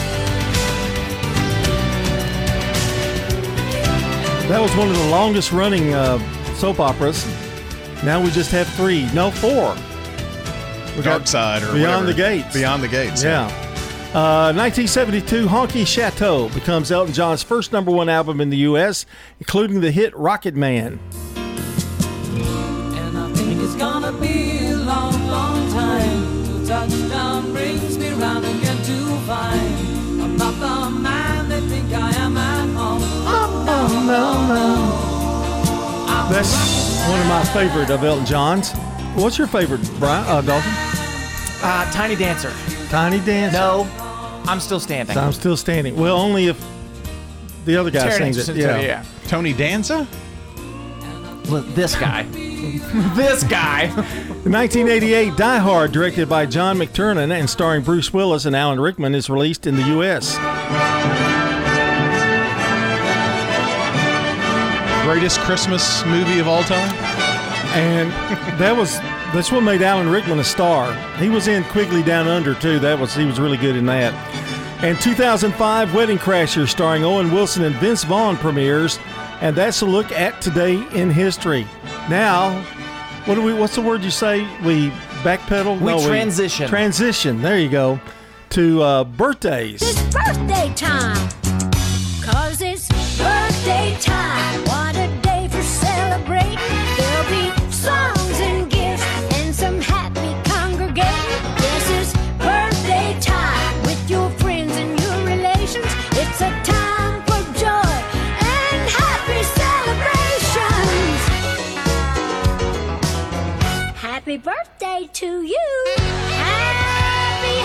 That was one of the longest running soap operas. Now we just have 3. No, 4. Dark Side or Beyond whatever. the Gates. Beyond the Gates. Yeah. 1972, Honky Chateau becomes Elton John's first #1 album in the U.S., including the hit Rocket Man. And I think it's gonna be a long, long time till touchdown brings me round again to find I'm not the man they think I am at home. Oh, no. That's one of my favorite of Elton John's. What's your favorite, Brian? Dalton? Tiny Dancer. Tiny Dancer. No, I'm Still Standing. I'm Still Standing. Well, only if the other guy Terry sings it. Anderson, yeah. Tony Danza? Well, this guy. This guy. 1988, Die Hard, directed by John McTiernan and starring Bruce Willis and Alan Rickman, is released in the U.S. Greatest Christmas movie of all time? And that's what made Alan Rickman a star. He was in Quigley Down Under too. He was really good in that. And 2005, Wedding Crashers, starring Owen Wilson and Vince Vaughn, premieres, and that's a look at today in history. Now, what's the word you say? We backpedal? We transition. Transition. There you go. To birthdays. It's birthday time. 'Cause it's birthday time. What a day for celebrating. There'll be songs and gifts and some happy congregating. This is birthday time with your friends and your relations. It's a time for joy and happy celebrations. Happy birthday to you. Happy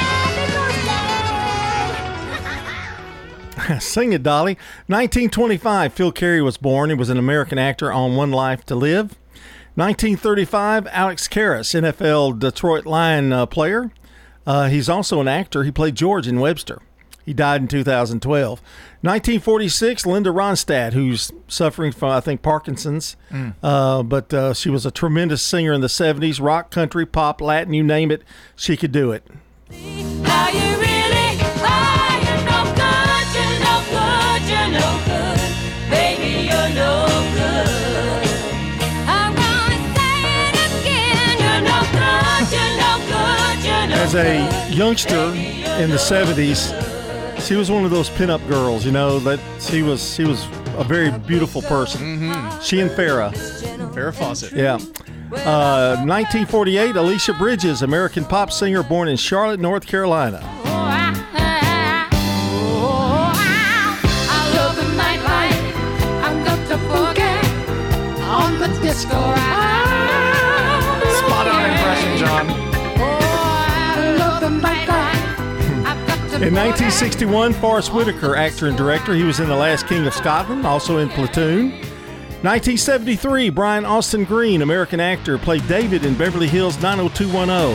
birthday. Sing it, Dolly. 1925, Phil Carey was born. He was an American actor on One Life to Live. 1935, Alex Karras, NFL Detroit Lion player. He's also an actor. He played George in Webster. He died in 2012. 1946, Linda Ronstadt, who's suffering from, I think, Parkinson's. But she was a tremendous singer in the 70s, rock, country, pop, Latin, you name it. She could do it. How you really are, you're no good, you're no good, you're no good. Baby, you're no good. I'm gonna say it again, you're no good, you're no good, you're no good. As a youngster in the 70s, she was one of those pinup girls, that she was a very beautiful person. Mm-hmm. She and Farrah. Farrah Fawcett. Yeah. 1948, Alicia Bridges, American pop singer born in Charlotte, North Carolina. I love the nightlife, I've got to boogie on the disco ride. Spot on impression, John. I love the nightlife, I've got to In 1961, Forrest Whitaker, actor and director. He was in The Last King of Scotland, also in Platoon. 1973, Brian Austin Green, American actor, played David in Beverly Hills 90210.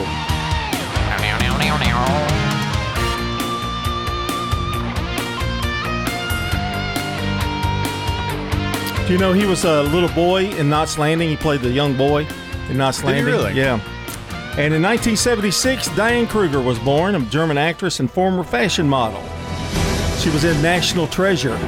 Do you know he was a little boy in Knots Landing? He played the young boy in Knots Did he Landing. really? Yeah. And in 1976, Diane Kruger was born, a German actress and former fashion model. She was in National Treasure.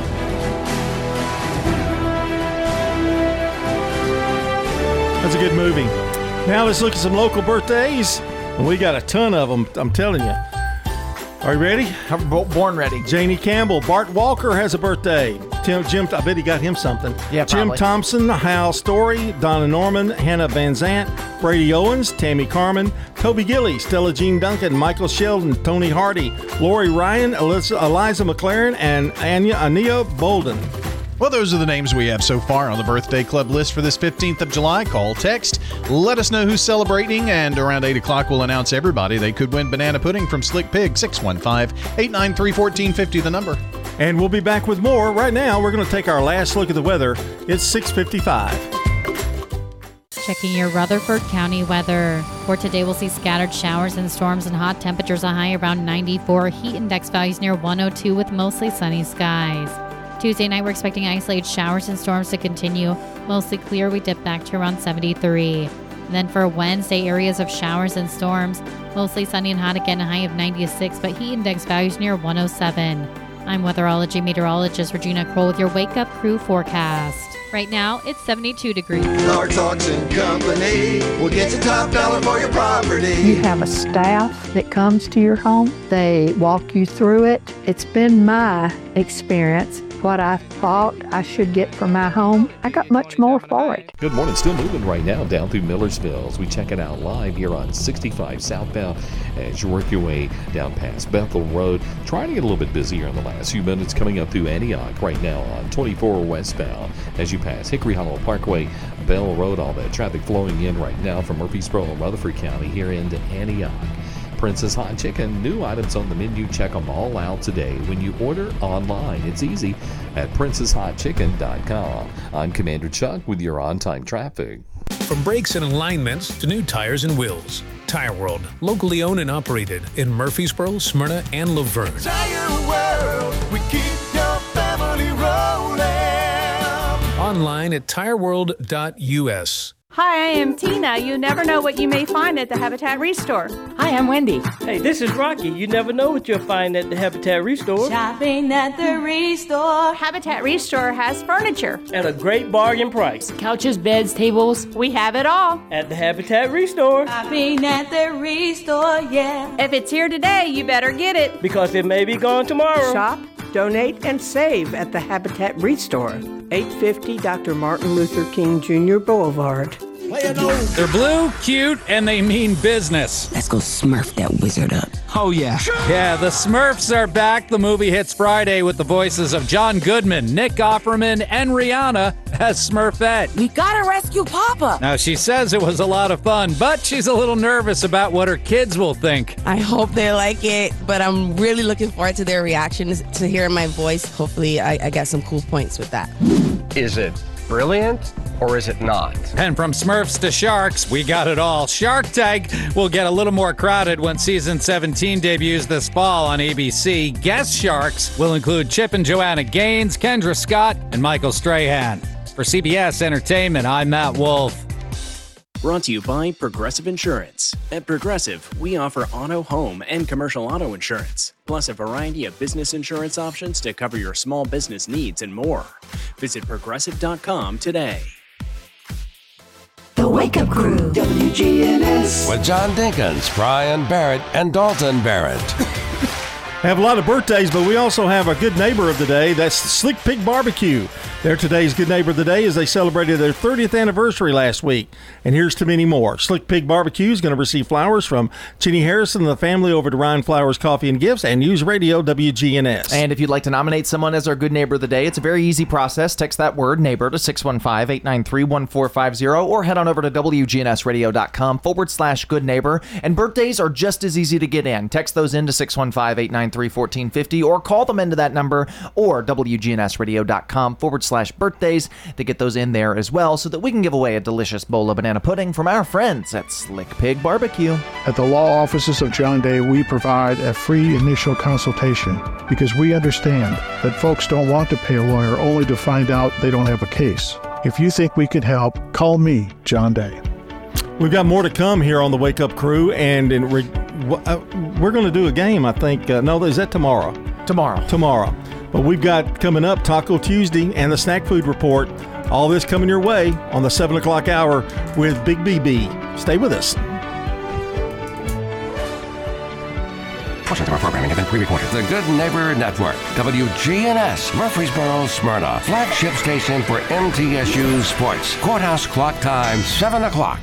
That's a good movie. Now let's look at some local birthdays. And we got a ton of them, I'm telling you. Are you ready? I'm born ready. Janie Campbell. Bart Walker has a birthday. Jim, I bet he got him something. Yeah, Jim probably. Thompson, Hal Story, Donna Norman, Hannah Van Zant, Brady Owens, Tammy Carmen, Toby Gilly, Stella Jean Duncan, Michael Sheldon, Tony Hardy, Lori Ryan, Eliza McLaren, and Ania Bolden. Well, those are the names we have so far on the Birthday Club list for this 15th of July. Call, text, let us know who's celebrating, and around 8 o'clock we'll announce everybody. They could win banana pudding from Slick Pig. 615-893-1450, the number. And we'll be back with more. Right now, we're going to take our last look at the weather. It's 6:55. Checking your Rutherford County weather. For today, we'll see scattered showers and storms and hot temperatures, a high around 94. Heat index values near 102 with mostly sunny skies. Tuesday night, we're expecting isolated showers and storms to continue. Mostly clear, we dip back to around 73. And then for Wednesday, areas of showers and storms. Mostly sunny and hot again, a high of 96, but heat index values near 107. I'm weatherology meteorologist Regina Kroll with your Wake Up Crew forecast. Right now, it's 72 degrees. Clark Talks and Company will get you top dollar for your property. You have a staff that comes to your home. They walk you through it. It's been my experience. What I thought I should get for my home, I got much more for it. Good morning. Still moving right now down through Millersville as we check it out live here on 65 southbound as you work your way down past Bethel Road. Trying to get a little bit busier in the last few minutes coming up through Antioch right now on 24 westbound as you pass Hickory Hollow Parkway, Bell Road. All that traffic flowing in right now from Murfreesboro and Rutherford County here into Antioch. Princess Hot Chicken, new items on the menu. Check them all out today when you order online. It's easy at princesshotchicken.com. I'm Commander Chuck with your on-time traffic. From brakes and alignments to new tires and wheels, Tire World, locally owned and operated in Murfreesboro, Smyrna, and Laverne. Tire World, we keep your family rolling. Online at tireworld.us. Hi, I am Tina. You never know what you may find at the Habitat Restore. Hi, I'm Wendy. Hey, this is Rocky. You never know what you'll find at the Habitat Restore. Shopping at the Restore. Habitat Restore has furniture. At a great bargain price. Couches, beds, tables. We have it all. At the Habitat Restore. Shopping at the Restore, yeah. If it's here today, you better get it. Because it may be gone tomorrow. Shop, donate, and save at the Habitat Restore, 850 Dr. Martin Luther King Jr. Boulevard. They're blue, cute, and they mean business. Let's go Smurf that wizard up. Oh, yeah. Yeah, the Smurfs are back. The movie hits Friday with the voices of John Goodman, Nick Offerman, and Rihanna as Smurfette. We gotta rescue Papa. Now, she says it was a lot of fun, but she's a little nervous about what her kids will think. I hope they like it, but I'm really looking forward to their reactions, to hearing my voice. Hopefully, I got some cool points with that. Is it brilliant or is it not? And from Smurfs to Sharks, we got it all. Shark Tank will get a little more crowded when season 17 debuts this fall on ABC. Guest Sharks will include Chip and Joanna Gaines, Kendra Scott, and Michael Strahan. For CBS Entertainment, I'm Matt Wolf. Brought to you by Progressive Insurance. At Progressive, we offer auto, home, and commercial auto insurance, plus a variety of business insurance options to cover your small business needs and more. Visit Progressive.com today. The Wake Up Crew, WGNS. With John Dinkins, Brian Barrett, and Dalton Barrett. Have a lot of birthdays, but we also have a good neighbor of the day. That's Slick Pig Barbecue. They're today's good neighbor of the day as they celebrated their 30th anniversary last week. And here's to many more. Slick Pig Barbecue is going to receive flowers from Cheney Harrison and the family over to Ryan Flowers Coffee and Gifts and News Radio WGNS. And if you'd like to nominate someone as our good neighbor of the day, it's a very easy process. Text that word neighbor to 615-893-1450 or head on over to WGNSradio.com/good neighbor. And birthdays are just as easy to get in. Text those in to 615-893-1450 or call them into that number or WGNSradio.com/birthdays to get those in there as well so that we can give away a delicious bowl of banana pudding from our friends at Slick Pig Barbecue. At the law offices of John Day, we provide a free initial consultation because we understand that folks don't want to pay a lawyer only to find out they don't have a case. If you think we could help, call me, John Day. We've got more to come here on the Wake Up Crew, and we're going to do a game, I think. No, is that tomorrow? Tomorrow. But we've got coming up Taco Tuesday and the Snack Food Report. All this coming your way on the 7 o'clock hour with Big BB. Stay with us. Portions of our programming have been pre-recorded. The Good Neighbor Network, WGNS, Murfreesboro, Smyrna, flagship station for MTSU Sports. Courthouse clock time, 7 o'clock.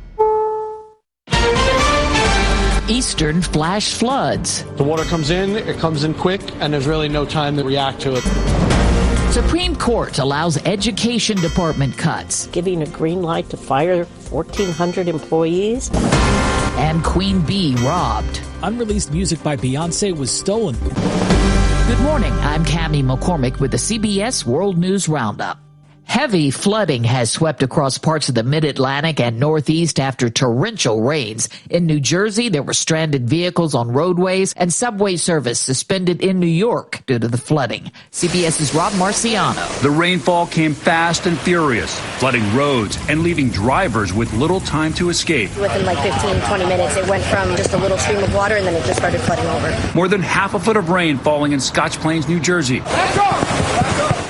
Eastern flash floods. The water comes in quick, and there's really no time to react to it. Supreme Court allows education department cuts. Giving a green light to fire 1,400 employees. And Queen Bee robbed. Unreleased music by Beyonce was stolen. Good morning, I'm Cammie McCormick with the CBS World News Roundup. Heavy flooding has swept across parts of the Mid-Atlantic and Northeast after torrential rains. In New Jersey, there were stranded vehicles on roadways and subway service suspended in New York due to the flooding. CBS's Rob Marciano. The rainfall came fast and furious, flooding roads and leaving drivers with little time to escape. Within like 15, 20 minutes, it went from just a little stream of water and then it just started flooding over. More than half a foot of rain falling in Scotch Plains, New Jersey.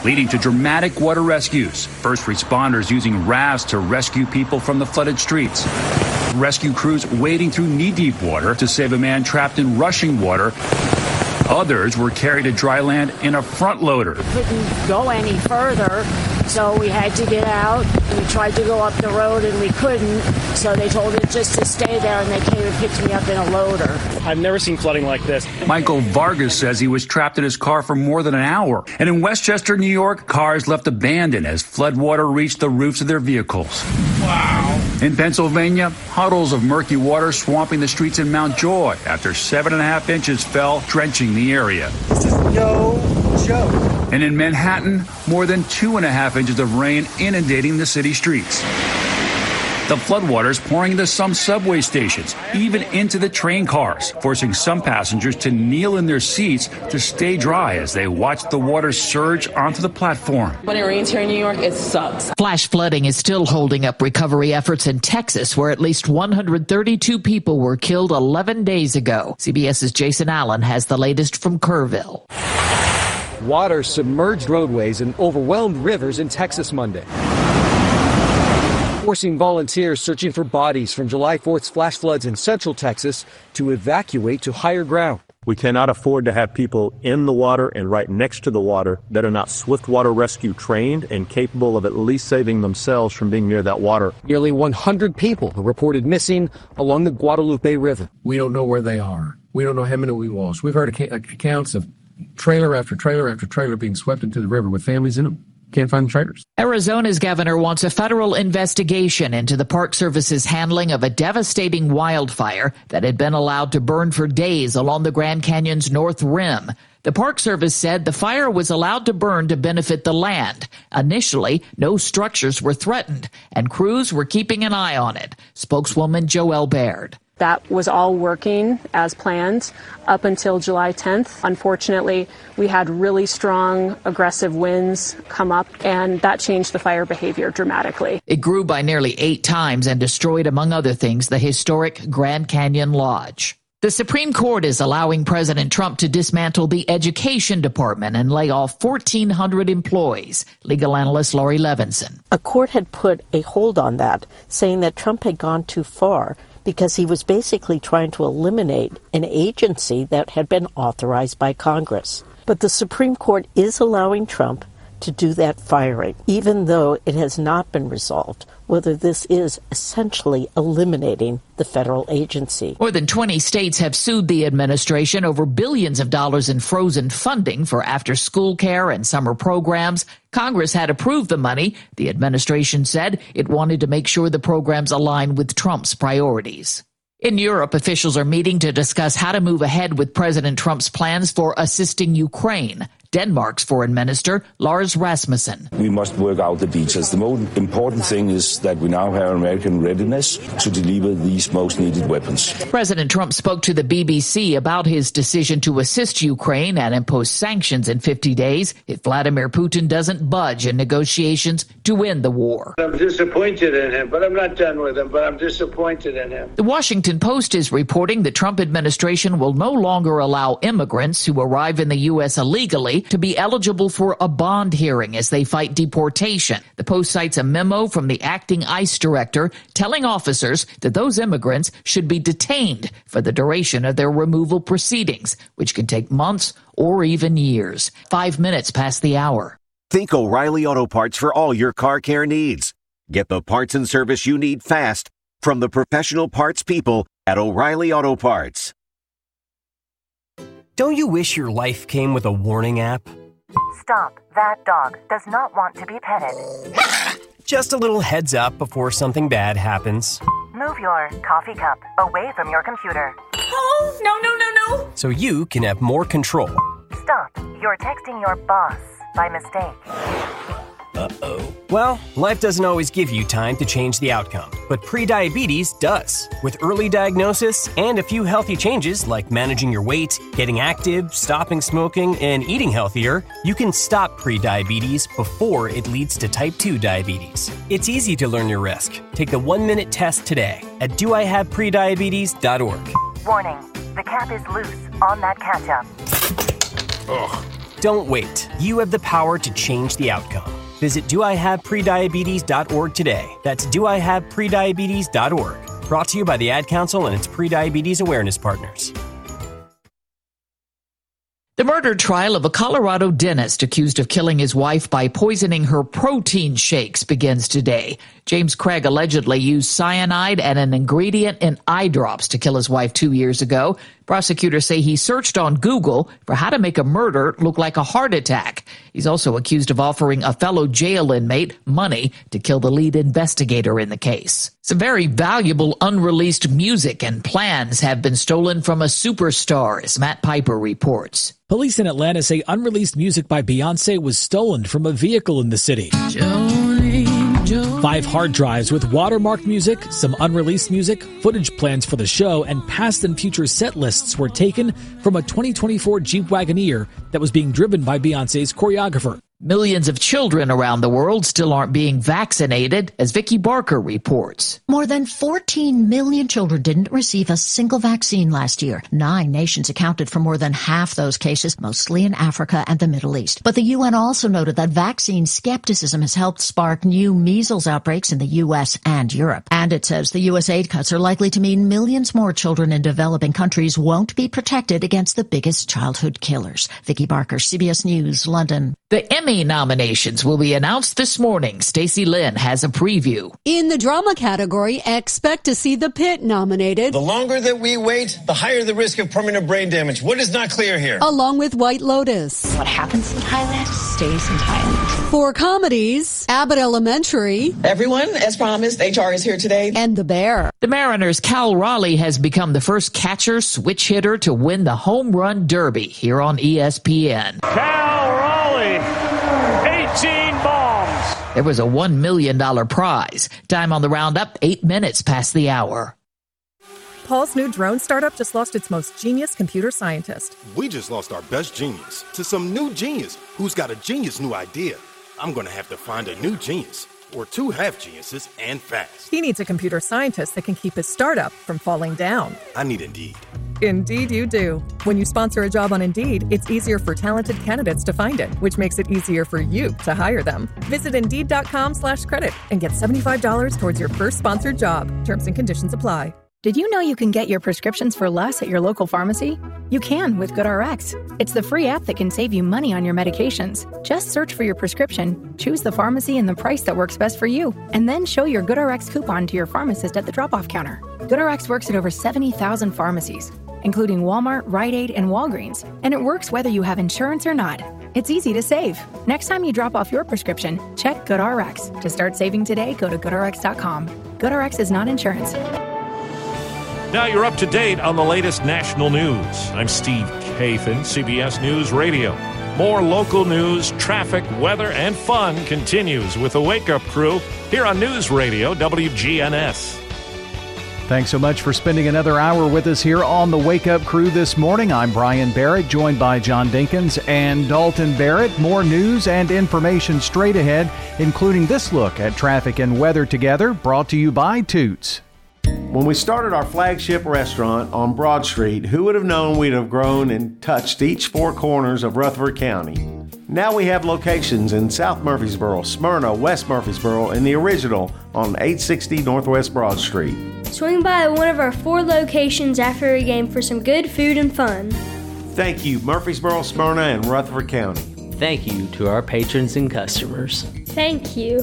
leading to dramatic water rescues. First responders using rafts to rescue people from the flooded streets. Rescue crews wading through knee-deep water to save a man trapped in rushing water. Others were carried to dry land in a front loader. We couldn't go any further, so we had to get out. We tried to go up the road and we couldn't, so they told us just to stay there, and they came and picked me up in a loader. I've never seen flooding like this. Michael Vargas says he was trapped in his car for more than an hour. And in Westchester, New York, cars left abandoned as floodwater reached the roofs of their vehicles. Wow. In Pennsylvania, puddles of murky water swamping the streets in Mount Joy after 7.5 inches fell, drenching the area. This is no joke. And in Manhattan, more than 2.5 inches of rain inundating the city streets. The floodwaters pouring into some subway stations, even into the train cars, forcing some passengers to kneel in their seats to stay dry as they watch the water surge onto the platform. When it rains here in New York, it sucks. Flash flooding is still holding up recovery efforts in Texas, where at least 132 people were killed 11 days ago. CBS's Jason Allen has the latest from Kerrville. Water submerged roadways and overwhelmed rivers in Texas Monday, forcing volunteers searching for bodies from July 4th's flash floods in central Texas to evacuate to higher ground. We cannot afford to have people in the water and right next to the water that are not swift water rescue trained and capable of at least saving themselves from being near that water. Nearly 100 people are reported missing along the Guadalupe River. We don't know where they are. We don't know how many we lost. We've heard accounts of trailer after trailer after trailer being swept into the river with families in them. Can't find the trailers. Arizona's governor wants a federal investigation into the Park Service's handling of a devastating wildfire that had been allowed to burn for days along the Grand Canyon's north rim. The Park Service said the fire was allowed to burn to benefit the land. Initially, no structures were threatened, and crews were keeping an eye on it. Spokeswoman Joelle Baird. That was all working as planned up until July 10th. Unfortunately, we had really strong, aggressive winds come up, and that changed the fire behavior dramatically. It grew by nearly 8 times and destroyed, among other things, the historic Grand Canyon Lodge. The Supreme Court is allowing President Trump to dismantle the Education Department and lay off 1,400 employees. Legal analyst Laurie Levinson. A court had put a hold on that, saying that Trump had gone too far, because he was basically trying to eliminate an agency that had been authorized by Congress. But the Supreme Court is allowing Trump to do that firing, even though it has not been resolved whether this is essentially eliminating the federal agency. More than 20 states have sued the administration over billions of dollars in frozen funding for after-school care and summer programs. Congress had approved the money. The administration said it wanted to make sure the programs align with Trump's priorities. In Europe, officials are meeting to discuss how to move ahead with President Trump's plans for assisting Ukraine. Denmark's foreign minister, Lars Rasmussen. We must work out the details. The most important thing is that we now have American readiness to deliver these most needed weapons. President Trump spoke to the BBC about his decision to assist Ukraine and impose sanctions in 50 days if Vladimir Putin doesn't budge in negotiations to end the war. I'm disappointed in him, but I'm not done with him, but I'm disappointed in him. The Washington Post is reporting the Trump administration will no longer allow immigrants who arrive in the U.S. illegally to be eligible for a bond hearing as they fight deportation. The Post cites a memo from the acting ICE director telling officers that those immigrants should be detained for the duration of their removal proceedings, which can take months or even years. 5 minutes past the hour. Think O'Reilly Auto Parts for all your car care needs. Get the parts and service you need fast from the professional parts people at O'Reilly Auto Parts. Don't you wish your life came with a warning app? Stop. That dog does not want to be petted. Just a little heads up before something bad happens. Move your coffee cup away from your computer. Oh, no. So you can have more control. Stop. You're texting your boss by mistake. Uh-oh. Well, life doesn't always give you time to change the outcome, but prediabetes does. With early diagnosis and a few healthy changes like managing your weight, getting active, stopping smoking, and eating healthier, you can stop prediabetes before it leads to type 2 diabetes. It's easy to learn your risk. Take the 1-minute test today at doihaveprediabetes.org. Warning, the cap is loose on that ketchup. Ugh. Don't wait. You have the power to change the outcome. Visit doihaveprediabetes.org today. That's doihaveprediabetes.org. Brought to you by the Ad Council and its Prediabetes Awareness Partners. The murder trial of a Colorado dentist accused of killing his wife by poisoning her protein shakes begins today. James Craig allegedly used cyanide and an ingredient in eye drops to kill his wife 2 years ago. Prosecutors say he searched on Google for how to make a murder look like a heart attack. He's also accused of offering a fellow jail inmate money to kill the lead investigator in the case. Some very valuable unreleased music and plans have been stolen from a superstar, as Matt Piper reports. Police in Atlanta say unreleased music by Beyonce was stolen from a vehicle in the city. 5 hard drives with watermarked music, some unreleased music, footage plans for the show, and past and future set lists were taken from a 2024 Jeep Wagoneer that was being driven by Beyonce's choreographer. Millions of children around the world still aren't being vaccinated, as Vicki Barker reports. More than 14 million children didn't receive a single vaccine last year. 9 nations accounted for more than half those cases, mostly in Africa and the Middle East. But the UN also noted that vaccine skepticism has helped spark new measles outbreaks in the U.S. and Europe. And it says the U.S. aid cuts are likely to mean millions more children in developing countries won't be protected against the biggest childhood killers. Vicki Barker, CBS News, London. The Emmy nominations will be announced this morning. Stacey Lynn has a preview. In the drama category, expect to see The Pit nominated. The longer that we wait, the higher the risk of permanent brain damage. What is not clear here? Along with White Lotus. What happens in Thailand stays in Thailand. For comedies, Abbott Elementary. Everyone, as promised, HR is here today. And The Bear. The Mariners' Cal Raleigh has become the first catcher switch hitter to win the Home Run Derby here on ESPN. Cal Raleigh, 18 bombs. There was a $1 million prize. Time on the roundup, 8 minutes past the hour. Paul's new drone startup just lost its most genius computer scientist. We just lost our best genius to some new genius who's got a genius new idea. I'm going to have to find a new genius, or 2 half geniuses, and fast. He needs a computer scientist that can keep his startup from falling down. I need Indeed. Indeed you do. When you sponsor a job on Indeed, it's easier for talented candidates to find it, which makes it easier for you to hire them. Visit Indeed.com/credit and get $75 towards your first sponsored job. Terms and conditions apply. Did you know you can get your prescriptions for less at your local pharmacy? You can with GoodRx. It's the free app that can save you money on your medications. Just search for your prescription, choose the pharmacy and the price that works best for you, and then show your GoodRx coupon to your pharmacist at the drop-off counter. GoodRx works at over 70,000 pharmacies, including Walmart, Rite Aid, and Walgreens, and it works whether you have insurance or not. It's easy to save. Next time you drop off your prescription, check GoodRx. To start saving today, go to GoodRx.com. GoodRx is not insurance. Now you're up to date on the latest national news. I'm Steve Kathan, CBS News Radio. More local news, traffic, weather, and fun continues with the Wake Up Crew here on News Radio WGNS. Thanks so much for spending another hour with us here on the Wake Up Crew this morning. I'm Brian Barrett, joined by John Dinkins and Dalton Barrett. More news and information straight ahead, including this look at traffic and weather together, brought to you by Toots. When we started our flagship restaurant on Broad Street, who would have known we'd have grown and touched each 4 corners of Rutherford County? Now we have locations in South Murfreesboro, Smyrna, West Murfreesboro, and the original on 860 Northwest Broad Street. Swing by one of our 4 locations after a game for some good food and fun. Thank you, Murfreesboro, Smyrna, and Rutherford County. Thank you to our patrons and customers. Thank you.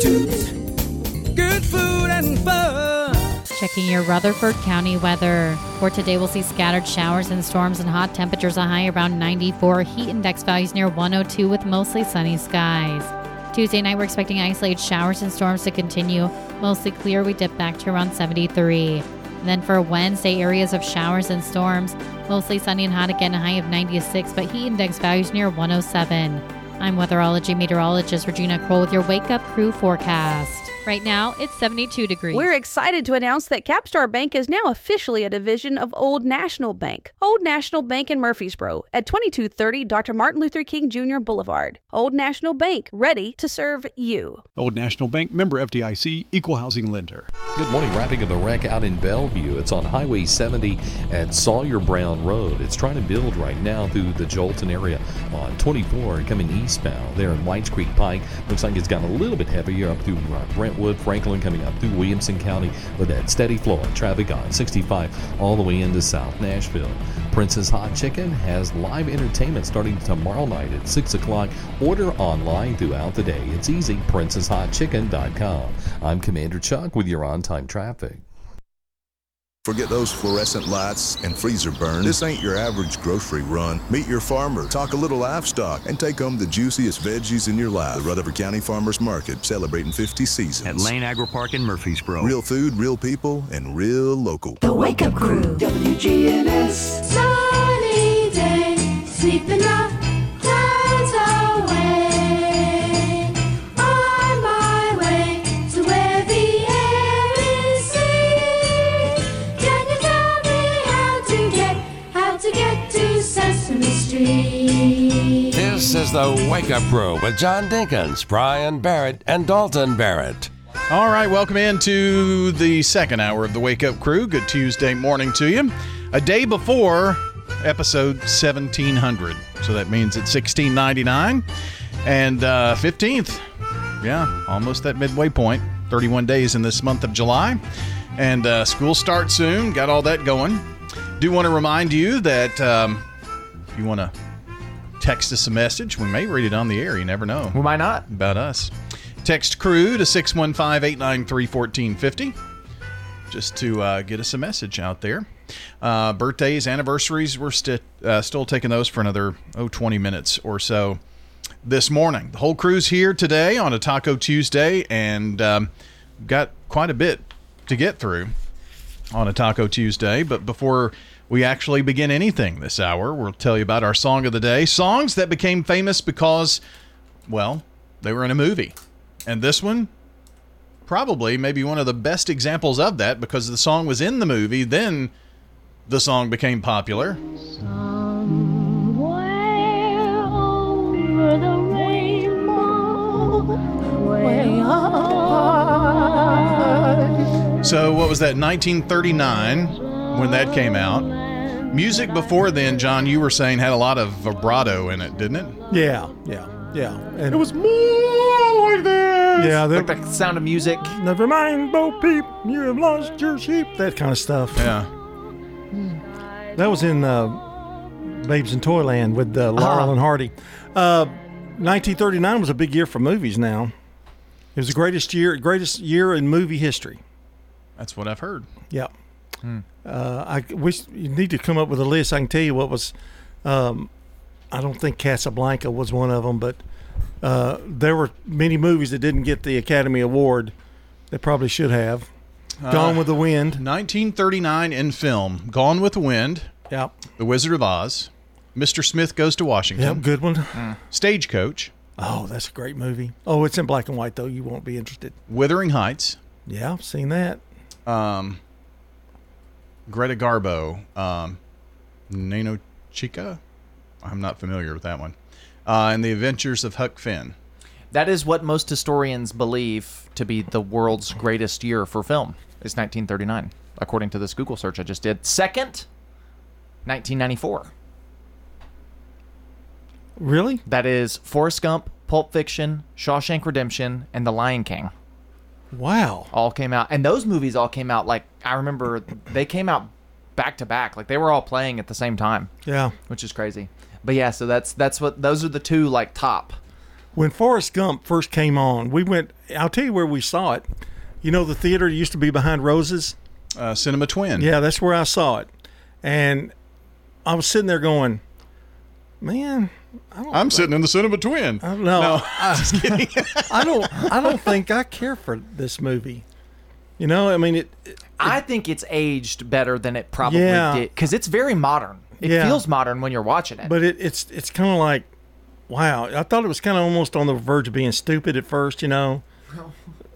Good food and fun. Checking your Rutherford County weather. For today, we'll see scattered showers and storms and hot temperatures, a high around 94. Heat index values near 102 with mostly sunny skies. Tuesday night, we're expecting isolated showers and storms to continue. Mostly clear, we dip back to around 73. And then for Wednesday, areas of showers and storms. Mostly sunny and hot again, a high of 96, but heat index values near 107. I'm weatherology meteorologist Regina Kroll with your Wake Up Crew forecast. Right now, it's 72 degrees. We're excited to announce that Capstar Bank is now officially a division of Old National Bank. Old National Bank in Murfreesboro at 2230 Dr. Martin Luther King Jr. Boulevard. Old National Bank, ready to serve you. Old National Bank, member FDIC, equal housing lender. Good morning. Wrapping up a wreck out in Bellevue. It's on Highway 70 at Sawyer Brown Road. It's trying to build right now through the Jolton area on 24 coming eastbound there in Whites Creek Pike. Looks like it's gotten a little bit heavier up through Brentwood, Franklin, coming up through Williamson County with that steady flow of traffic on 65 all the way into South Nashville. Princess Hot Chicken has live entertainment starting tomorrow night at 6 o'clock. Order online throughout the day. It's easy. PrincessHotChicken.com. I'm Commander Chuck with your on-time traffic. Forget those fluorescent lights and freezer burn. This ain't your average grocery run. Meet your farmer, talk a little livestock, and take home the juiciest veggies in your life. The Rutherford County Farmers Market, celebrating 50 seasons. At Lane Agro Park in Murfreesboro. Real food, real people, and real local. The Wake Up Crew, WGNS. Sunny day, sweeping up clouds away. On my way to where the air is sweet. Can you tell me how to get to Sesame Street? This is the Wake Up Crew with John Dinkins, Brian Barrett, and Dalton Barrett. All right, welcome into the second hour of the Wake Up Crew. Good Tuesday morning to you. A day before episode 1700, so that means it's 1699 and 15th. Yeah, almost that midway point. 31 days in this month of July, and school starts soon. Got all that going. Do want to remind you that if you want to text us a message, we may read it on the air. You never know. We might not. About us. Text CREW to 615-893-1450 just to get us a message out there. Birthdays, anniversaries, we're still taking those for another 20 minutes or so this morning. The whole crew's here today on a Taco Tuesday, and got quite a bit to get through on a Taco Tuesday. But before we actually begin anything this hour, we'll tell you about our song of the day. Songs that became famous because, well, they were in a movie. And this one, probably maybe one of the best examples of that, because the song was in the movie, then the song became popular. Somewhere over the rainbow, way high. So what was that, 1939 when that came out? Music before then, John, you were saying, had a lot of vibrato in it, didn't it? Yeah. And it was more like this. Yeah, like the Sound of Music. Never mind, Bo Peep, you have lost your sheep. That kind of stuff. Yeah. That was in Babes in Toyland with Laurel and Hardy. 1939 was a big year for movies now. It was the greatest year in movie history. That's what I've heard. Yeah. I wish you need to come up with a list. I can tell you what was. I don't think Casablanca was one of them, but there were many movies that didn't get the Academy Award that probably should have. Gone with the Wind. 1939 in film. Gone with the Wind. Yep. The Wizard of Oz. Mr. Smith Goes to Washington. Yep, good one. Stagecoach. Oh, that's a great movie. Oh, it's in black and white, though. You won't be interested. Wuthering Heights. Yeah, I've seen that. Greta Garbo. Nano Chica. I'm not familiar with that one. And The Adventures of Huck Finn. That is what most historians believe to be the world's greatest year for film, is 1939, according to this Google search I just did. Second, 1994. Really? That is Forrest Gump, Pulp Fiction, Shawshank Redemption, and The Lion King. Wow. All came out. And those movies all came out, like, I remember they came out back to back. Like, they were all playing at the same time. Yeah. Which is crazy. But yeah, so that's what, those are the two, like, top. When Forrest Gump first came on, we went, I'll tell you where we saw it. You know the theater used to be behind Rose's? Cinema Twin. Yeah, that's where I saw it. And I was sitting there going, man, I'm sitting in the Cinema Twin. No, just kidding. I don't think I care for this movie. You know, I mean, I think it's aged better than it probably did, because it's very modern. It feels modern when you're watching it. But it's kind of like, wow. I thought it was kind of almost on the verge of being stupid at first, you know.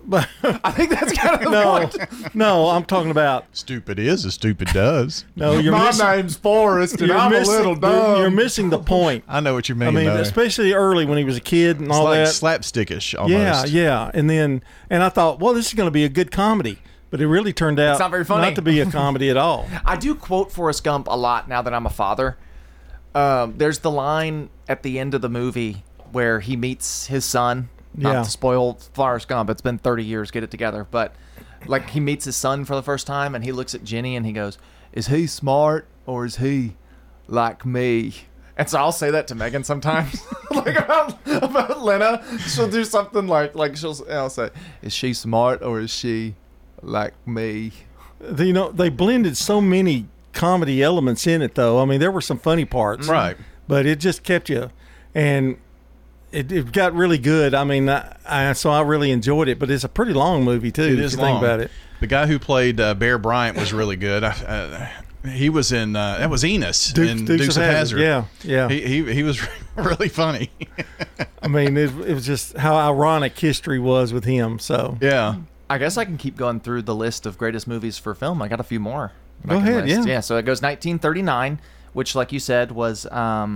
But I think that's kind of the point. No, I'm talking about stupid is as stupid does. No, you're My missing, name's Forrest, and you're I'm missing, a little dumb. You're missing the point. I know what you mean. I mean, though. especially early when he was a kid and It's all like that. slapstickish almost. Yeah. And I thought, well, this is going to be a good comedy. But it really turned out It's not very funny. not to be a comedy at all. I do quote Forrest Gump a lot now that I'm a father. There's the line at the end of the movie where he meets his son. Yeah. Not to spoil Forrest Gump. It's been 30 years. Get it together. But like he meets his son for the first time, and he looks at Jenny and he goes, "Is he smart or is he like me?" And so I'll say that to Megan sometimes, like about Lena. She'll do something like I'll say, "Is she smart or is she like me?" They blended so many comedy elements in it, though. I mean, there were some funny parts, Right. But it just kept you, and it got really good. I mean, so I really enjoyed it. But it's a pretty long movie too. It if is you long. think about it. The guy who played Bear Bryant was really good. He was in that was Enos in Dukes of Hazzard. Yeah. He was really funny. I mean, it was just how ironic history was with him. So yeah. I guess I can keep going through the list of greatest movies for film. I got a few more. Go ahead, list. yeah. Yeah, so it goes 1939, which, like you said, was all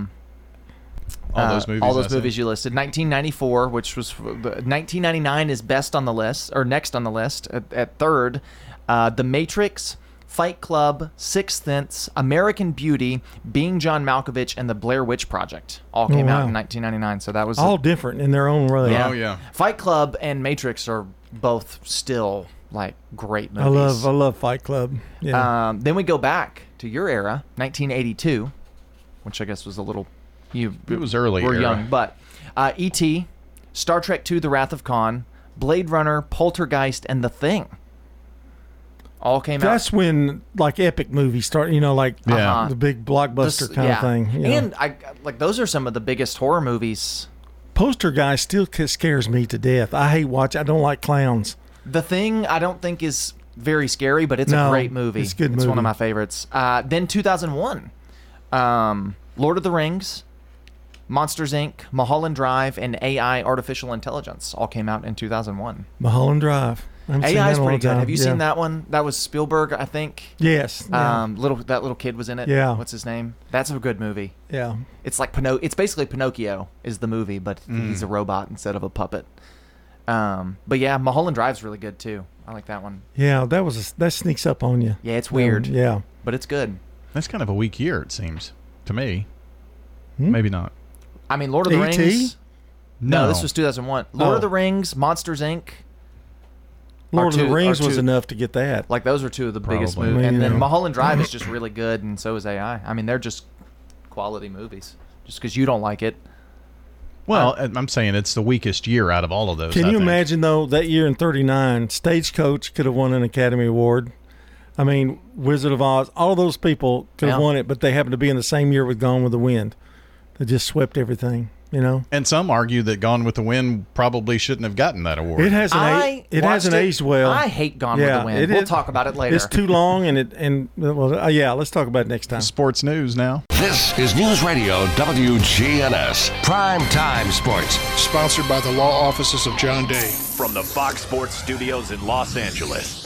those movies you listed. 1994, which was 1999 is best on the list, or next on the list at third. The Matrix, Fight Club, Sixth Sense, American Beauty, Being John Malkovich, and The Blair Witch Project all came out in 1999. So that was all different in their own way. Yeah. Oh yeah. Fight Club and Matrix are both still like great movies. I love Fight Club. Yeah. Then we go back to your era, 1982, which I guess was a little. It was early. We're era. young, but E.T., Star Trek II: The Wrath of Khan, Blade Runner, Poltergeist, and The Thing all came out. That's when like epic movies start. Like the big blockbuster kind of thing. you know. And I like those are some of the biggest horror movies. Poltergeist still scares me to death. I hate watching. I don't like clowns. The Thing I don't think is very scary, but it's a great movie. It's a good It's one movie. of my favorites. Then 2001, Lord of the Rings, Monsters Inc., Mulholland Drive, and AI Artificial Intelligence all came out in 2001. Mulholland Drive. I haven't seen that AI is in a long pretty good. time. Have you Yeah. seen that one? That was Spielberg, I think. Yes. Yeah. That little kid was in it. Yeah. What's his name? That's a good movie. Yeah. It's like It's basically Pinocchio is the movie, but he's a robot instead of a puppet. But yeah, Mulholland Drive's really good too. I like that one. Yeah, that sneaks up on you. Yeah, it's weird. Yeah. But it's good. That's kind of a weak year, it seems to me. Maybe not. I mean, Lord of the E.T.? Rings. No, No. this was 2001. Lord of the Rings, Monsters Inc. Lord of the Rings are was two- enough to get that. Like those are two of the biggest Probably. movies. And then Yeah. Mulholland Drive is just really good, and so is AI. I mean, they're just quality movies. Just because you don't like it. Well, I'm saying it's the weakest year out of all of those. Can I you think. imagine though that year in '39, Stagecoach could have won an Academy Award. I mean, Wizard of Oz, all those people could have Yeah. won it, but they happened to be in the same year with Gone with the Wind. They just swept everything. And some argue that Gone with the Wind probably shouldn't have gotten that award. It hasn't. I It hasn't watched it. aged well. I hate Gone with the Wind. We'll talk about it later. It's too long, let's talk about it next time. Sports news now. This is News Radio WGNS Prime Time Sports. Sponsored by the law offices of John Day. From the Fox Sports Studios in Los Angeles,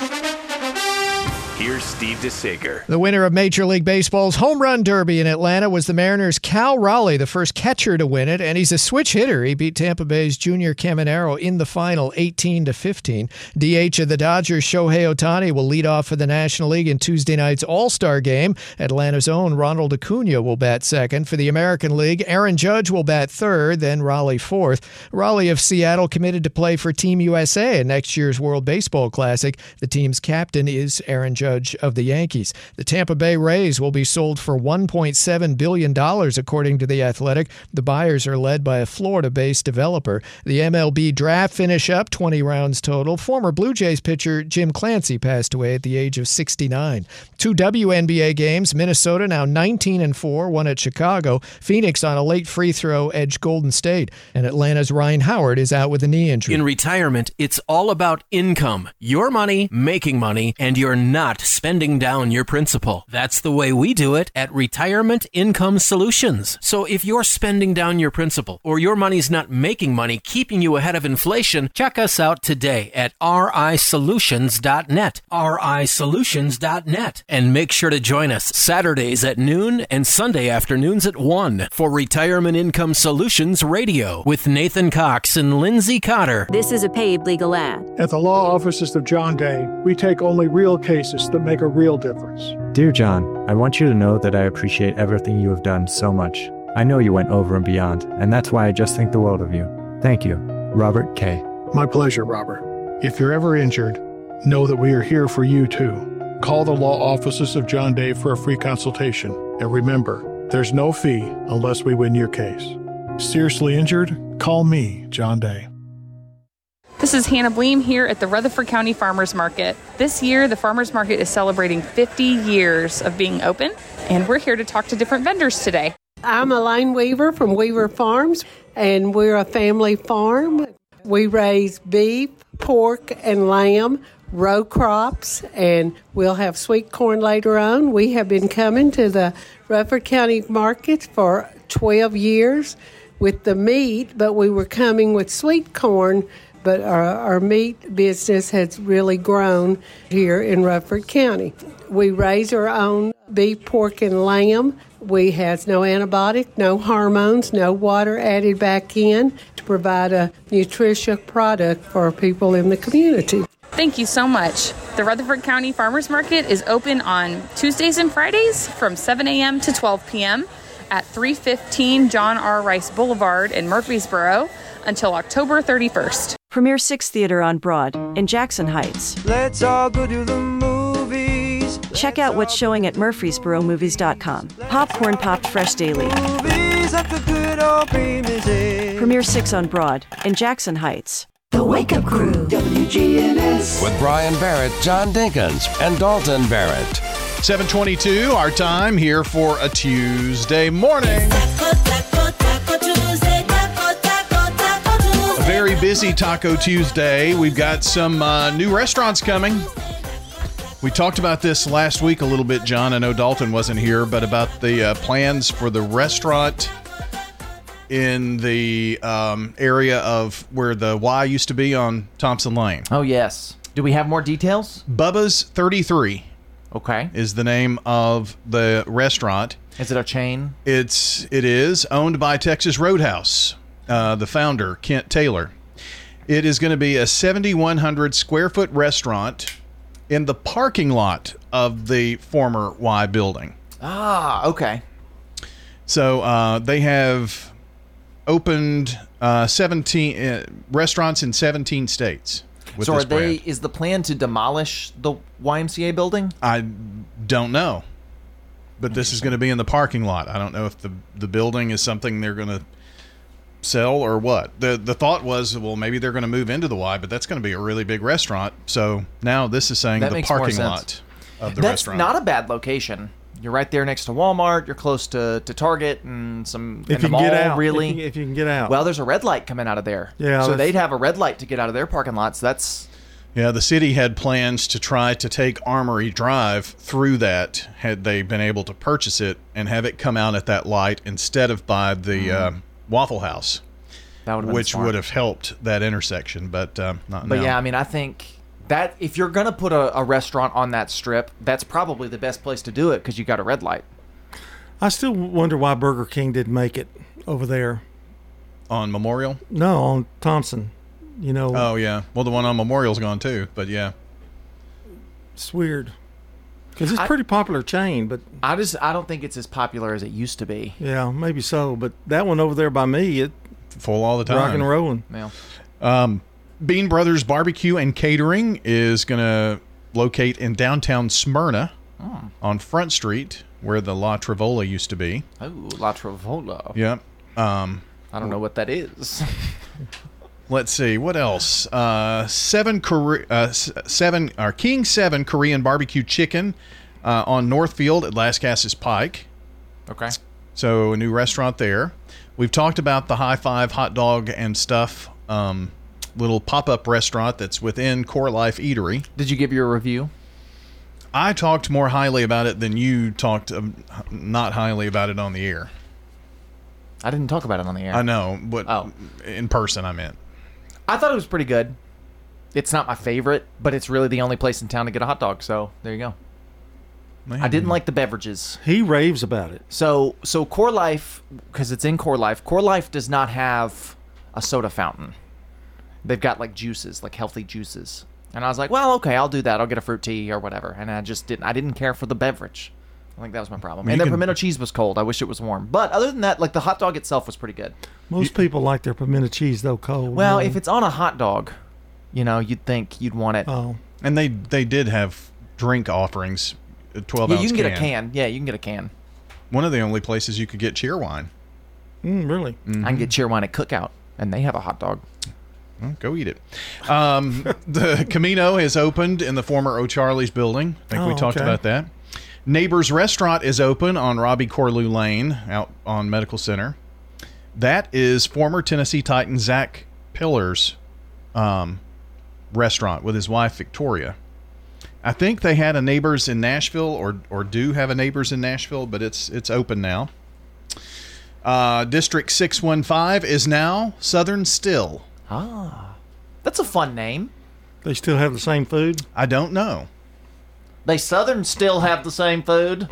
here's Steve DeSager. The winner of Major League Baseball's Home Run Derby in Atlanta was the Mariners' Cal Raleigh, the first catcher to win it, and he's a switch hitter. He beat Tampa Bay's Junior Caminero in the final 18-15. DH of the Dodgers, Shohei Ohtani, will lead off for the National League in Tuesday night's All-Star game. Atlanta's own Ronald Acuna will bat second. For the American League, Aaron Judge will bat third, then Raleigh fourth. Raleigh of Seattle committed to play for Team USA in next year's World Baseball Classic. The team's captain is Aaron Judge of the Yankees. The Tampa Bay Rays will be sold for $1.7 billion, according to The Athletic. The buyers are led by a Florida-based developer. The MLB draft finish up, 20 rounds total. Former Blue Jays pitcher Jim Clancy passed away at the age of 69. Two WNBA games. Minnesota now 19-4, won at Chicago. Phoenix on a late free throw edged Golden State. And Atlanta's Ryan Howard is out with a knee injury. In retirement, it's all about income. Your money, making money, and you're not not spending down your principal. That's the way we do it at Retirement Income Solutions. So if you're spending down your principal or your money's not making money, keeping you ahead of inflation, check us out today at risolutions.net. risolutions.net. And make sure to join us Saturdays at noon and Sunday afternoons at 1 for Retirement Income Solutions Radio with Nathan Cox and Lindsay Cotter. This is a paid legal ad. At the law offices of John Day, we take only real cases that make a real difference. Dear John, I want you to know that I appreciate everything you have done so much. I know you went over and beyond, and that's why I just think the world of you. Thank you. Robert K. My pleasure, Robert. If you're ever injured, know that we are here for you too. Call the law offices of John Day for a free consultation. And remember, there's no fee unless we win your case. Seriously injured? Call me, John Day. This is Hannah Bleem here at the Rutherford County Farmers Market. This year, the Farmers Market is celebrating 50 years of being open, and we're here to talk to different vendors today. I'm Elaine Weaver from Weaver Farms, and we're a family farm. We raise beef, pork, and lamb, row crops, and we'll have sweet corn later on. We have been coming to the Rutherford County Market for 12 years with the meat, but we were coming with sweet corn. But our meat business has really grown here in Rutherford County. We raise our own beef, pork, and lamb. We have no antibiotic, no hormones, no water added back in to provide a nutritious product for people in the community. Thank you so much. The Rutherford County Farmers Market is open on Tuesdays and Fridays from 7 a.m. to 12 p.m. at 315 John R. Rice Boulevard in Murfreesboro until October 31st. Premier 6 Theater on Broad in Jackson Heights. Let's all go to the movies. Check out what's showing at murfreesboromovies.com. Popcorn popped fresh daily. Movies like the good old famous days. Premier 6 on Broad in Jackson Heights. The Wake Up Crew, WGNS. With Brian Barrett, John Dinkins, and Dalton Barrett. 7:22, our time here for a Tuesday morning. A very busy Taco Tuesday. We've got some new restaurants coming. We talked about this last week a little bit, John. I know Dalton wasn't here, but about the plans for the restaurant in the area of where the Y used to be on Thompson Lane. Oh, yes. Do we have more details? Bubba's 33. Okay. Is the name of the restaurant. Is it a chain? It is owned by Texas Roadhouse. The founder, Kent Taylor. It is going to be a 7,100 square foot restaurant in the parking lot of the former Y building. Ah, okay. So they have opened 17 restaurants in 17 states. With So this are they? brand. Is the plan to demolish the YMCA building? I don't know, but this is going to be in the parking lot. I don't know if the building is something they're going to sell or what. The thought was, well, maybe they're going to move into the Y, but that's going to be a really big restaurant. So now this is saying That the makes more parking sense. lot of the That's restaurant. not a bad location. You're right there next to Walmart. You're close to Target and some If and the you can mall. get out, Really, if you can get out. Well, there's a red light coming out of there. Yeah, So that's- they'd have a red light to get out of their parking lot. So that's Yeah, the city had plans to try to take Armory Drive through that had they been able to purchase it and have it come out at that light instead of by the Waffle House, that would which would have helped that intersection, but not But now. yeah, I mean, I think that if you're gonna put a restaurant on that strip, that's probably the best place to do it because you got a red light. I still wonder why Burger King didn't make it over there. On Memorial? No, on Thompson. You know. Oh, yeah. Well, the one on Memorial's gone too, but yeah. It's weird. Because it's a pretty popular chain, but... I don't think it's as popular as it used to be. Yeah, maybe so. But that one over there by me, it... Full all the time. Rock and rolling. Yeah. Bean Brothers Barbecue and Catering is going to locate in downtown Smyrna on Front Street, where the La Trivola used to be. Oh, La Trivola. Yep. I don't know what that is. Let's see what else. King 7 Korean barbecue chicken on Northfield at Lascassas Pike. Okay. So a new restaurant there. We've talked about the High Five hot dog and stuff little pop-up restaurant that's within Core Life Eatery. Did you give your review? I talked more highly about it than you talked not highly about it on the air. I didn't talk about it on the air. I know, but in person I meant. I thought it was pretty good. It's not my favorite, but it's really the only place in town to get a hot dog, so there you go. Man. I didn't like the beverages. He raves about it. So Core Life, because it's in Core Life does not have a soda fountain. They've got like juices, like healthy juices. And I was like, well, okay, I'll do that. I'll get a fruit tea or whatever. And I didn't care for the beverage. I think that was my problem. And their pimento cheese was cold. I wish it was warm. But other than that, like the hot dog itself was pretty good. Most people like their pimento cheese though cold. Well, if it's on a hot dog, you'd think you'd want it. Oh. And they did have drink offerings, 12-ounce you can get a can. Yeah, you can get a can. One of the only places you could get Cheerwine. Really? I can get Cheerwine at Cookout, and they have a hot dog. Well, go eat it. The Camino has opened in the former O'Charlie's building. I think we talked about that. Neighbors Restaurant is open on Robbie Corlew Lane out on Medical Center. That is former Tennessee Titan Zach Pillar's restaurant with his wife Victoria. I think they had a Neighbors in Nashville or do have a Neighbors in Nashville, but it's open now. District 615 is now Southern Still. Ah, that's a fun name. They still have the same food? I don't know. They Southern still have the same food?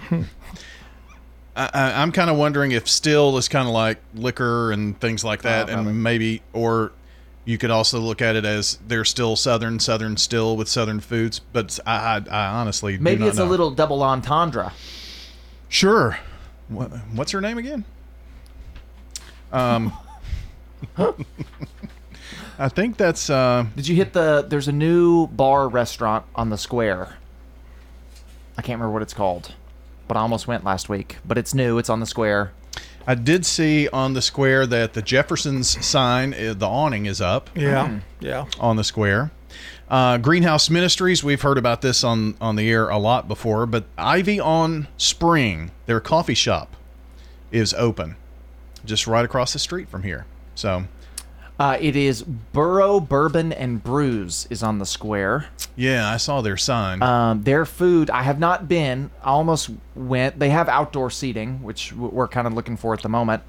I'm kind of wondering if still is kind of like liquor and things like that, and maybe, or you could also look at it as they're still Southern still with Southern foods, but I honestly do maybe not it's know. a little double entendre. Sure. What's her name again? I think that's... Did you hit there's a new bar restaurant on the square. I can't remember what it's called, but I almost went last week. But it's new. It's on the square. I did see on the square that the Jefferson's sign, the awning is up. Yeah, yeah. On the square. Greenhouse Ministries, we've heard about this on the air a lot before, but Ivy on Spring, their coffee shop, is open just right across the street from here. So... it is Burrow Bourbon and Brews is on the square. Yeah, I saw their sign. Their food, I have not been. I almost went. They have outdoor seating, which we're kind of looking for at the moment.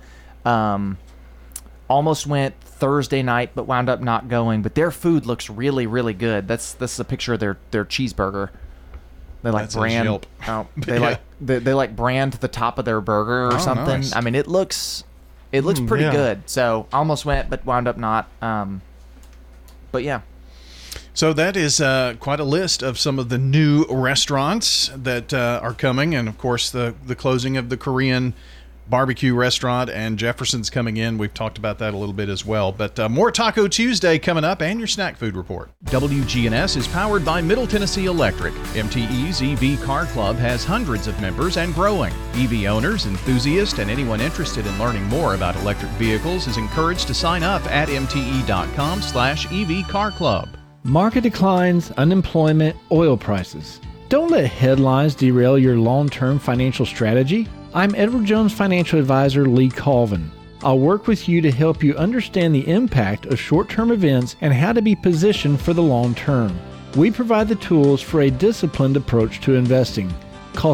Almost went Thursday night, but wound up not going. But their food looks really, really good. This is a picture of their cheeseburger. They like brand. They like brand the top of their burger or something. Nice. I mean, it looks pretty good. So I almost went, but wound up not. But yeah. So that is quite a list of some of the new restaurants that are coming. And, of course, the closing of the Korean barbecue restaurant and Jefferson's coming in. We've talked about that a little bit as well. But more Taco Tuesday coming up and your snack food report. WGNS is powered by Middle Tennessee Electric. MTE's EV Car Club has hundreds of members and growing. EV owners, enthusiasts, and anyone interested in learning more about electric vehicles is encouraged to sign up at mte.com/EV Car Club. Market declines, unemployment, oil prices. Don't let headlines derail your long-term financial strategy. I'm Edward Jones Financial Advisor Lee Colvin. I'll work with you to help you understand the impact of short-term events and how to be positioned for the long term. We provide the tools for a disciplined approach to investing. Call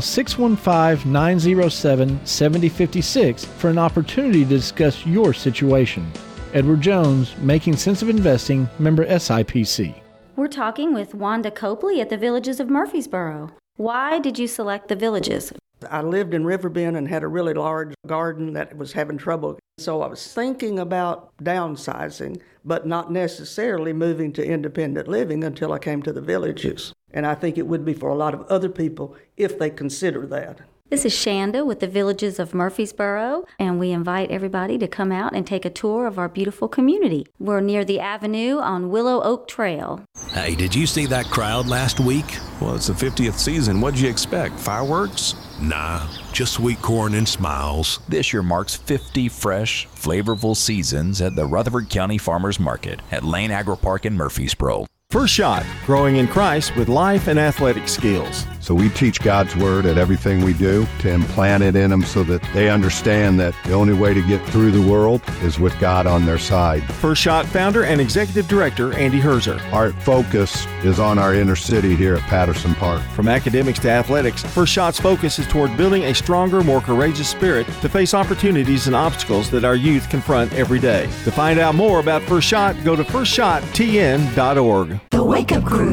615-907-7056 for an opportunity to discuss your situation. Edward Jones, Making Sense of Investing, member SIPC. We're talking with Wanda Copley at the Villages of Murfreesboro. Why did you select the Villages? I lived in Riverbend and had a really large garden that was having trouble. So I was thinking about downsizing, but not necessarily moving to independent living until I came to the Villages. And I think it would be for a lot of other people if they consider that. This is Shanda with the Villages of Murfreesboro, and we invite everybody to come out and take a tour of our beautiful community. We're near the Avenue on Willow Oak Trail. Hey, did you see that crowd last week? Well, it's the 50th season. What'd you expect? Fireworks? Nah, just sweet corn and smiles. This year marks 50 fresh, flavorful seasons at the Rutherford County Farmers Market at Lane Agri Park in Murfreesboro. First Shot, growing in Christ with life and athletic skills. So we teach God's Word at everything we do to implant it in them so that they understand that the only way to get through the world is with God on their side. First Shot founder and executive director Andy Herzer. Our focus is on our inner city here at Patterson Park. From academics to athletics, First Shot's focus is toward building a stronger, more courageous spirit to face opportunities and obstacles that our youth confront every day. To find out more about First Shot, go to firstshottn.org. The Wake Up Crew,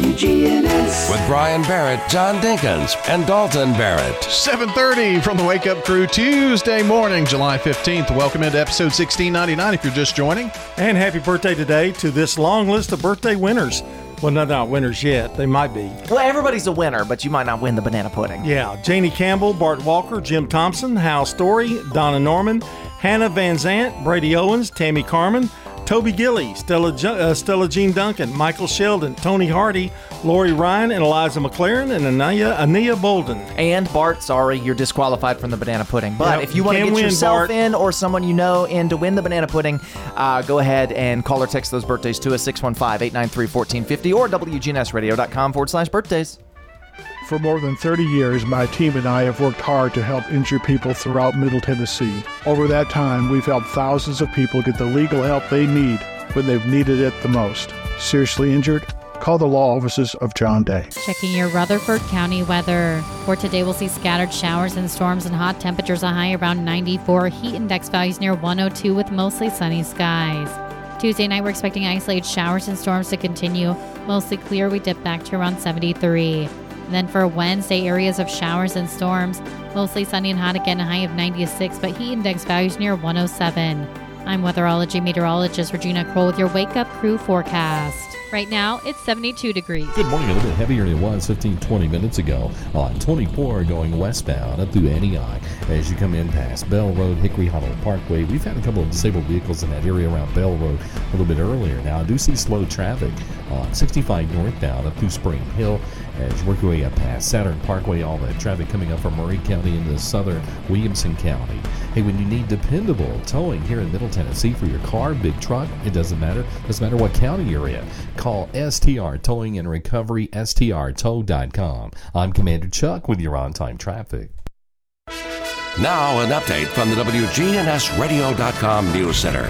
WGNS. With Brian Barrett, John Dinkins, and Dalton Barrett. 7:30 from the Wake Up Crew, Tuesday morning, July 15th. Welcome into episode 1699 if you're just joining. And happy birthday today to this long list of birthday winners. Well, no, not winners yet. They might be. Well, everybody's a winner, but you might not win the banana pudding. Yeah. Janie Campbell, Bart Walker, Jim Thompson, Hal Story, Donna Norman, Hannah Van Zant, Brady Owens, Tammy Carmen, Toby Gilly, Stella Jean Duncan, Michael Sheldon, Tony Hardy, Lori Ryan, and Eliza McLaren, and Ania Bolden. And Bart, sorry, you're disqualified from the banana pudding. But Yep, if you want to can get win, yourself Bart. in or someone you know in to win the banana pudding, go ahead and call or text those birthdays to us, 615-893-1450 or WGNSradio.com/birthdays. For more than 30 years, my team and I have worked hard to help injured people throughout Middle Tennessee. Over that time, we've helped thousands of people get the legal help they need when they've needed it the most. Seriously injured? Call the law offices of John Day. Checking your Rutherford County weather. For today, we'll see scattered showers and storms and hot temperatures, a high around 94. Heat index values near 102 with mostly sunny skies. Tuesday night, we're expecting isolated showers and storms to continue. Mostly clear, we dip back to around 73. And then for Wednesday, areas of showers and storms. Mostly sunny and hot again, a high of 96, but heat index values near 107. I'm weatherology meteorologist Regina Kroll with your Wake Up Crew forecast. Right now, it's 72 degrees. Good morning. A little bit heavier than it was 15-20 minutes ago on 24 going westbound up through Antioch. As you come in past Bell Road, Hickory Hollow Parkway, we've had a couple of disabled vehicles in that area around Bell Road a little bit earlier. Now, I do see slow traffic on 65 northbound up through Spring Hill. As you work your way up past Saturn Parkway, all that traffic coming up from Murray County into southern Williamson County. Hey, when you need dependable towing here in Middle Tennessee for your car, big truck, it doesn't matter. Doesn't matter what county you're in. Call STR Towing and Recovery, strtow.com. I'm Commander Chuck with your on-time traffic. Now an update from the WGNSradio.com News Center.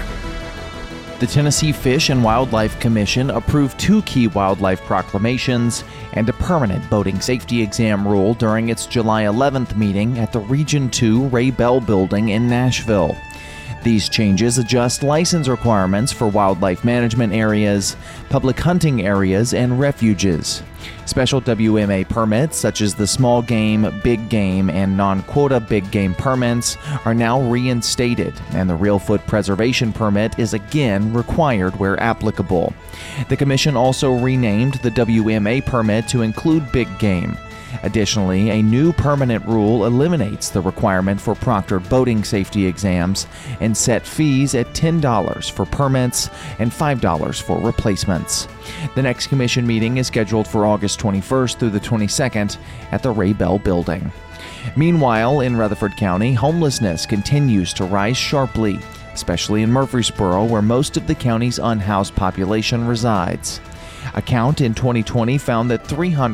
The Tennessee Fish and Wildlife Commission approved 2 key wildlife proclamations and a permanent boating safety exam rule during its July 11th meeting at the Region 2 Ray Bell Building in Nashville. These changes adjust license requirements for wildlife management areas, public hunting areas, and refuges. Special WMA permits, such as the small game, big game, and non-quota big game permits, are now reinstated, and the Reelfoot Preservation Permit is again required where applicable. The Commission also renamed the WMA permit to include big game. Additionally, a new permanent rule eliminates the requirement for proctored boating safety exams and set fees at $10 for permits and $5 for replacements. The next commission meeting is scheduled for August 21st through the 22nd at the Ray Bell Building. Meanwhile, in Rutherford County, homelessness continues to rise sharply, especially in Murfreesboro, where most of the county's unhoused population resides. A count in 2020 found that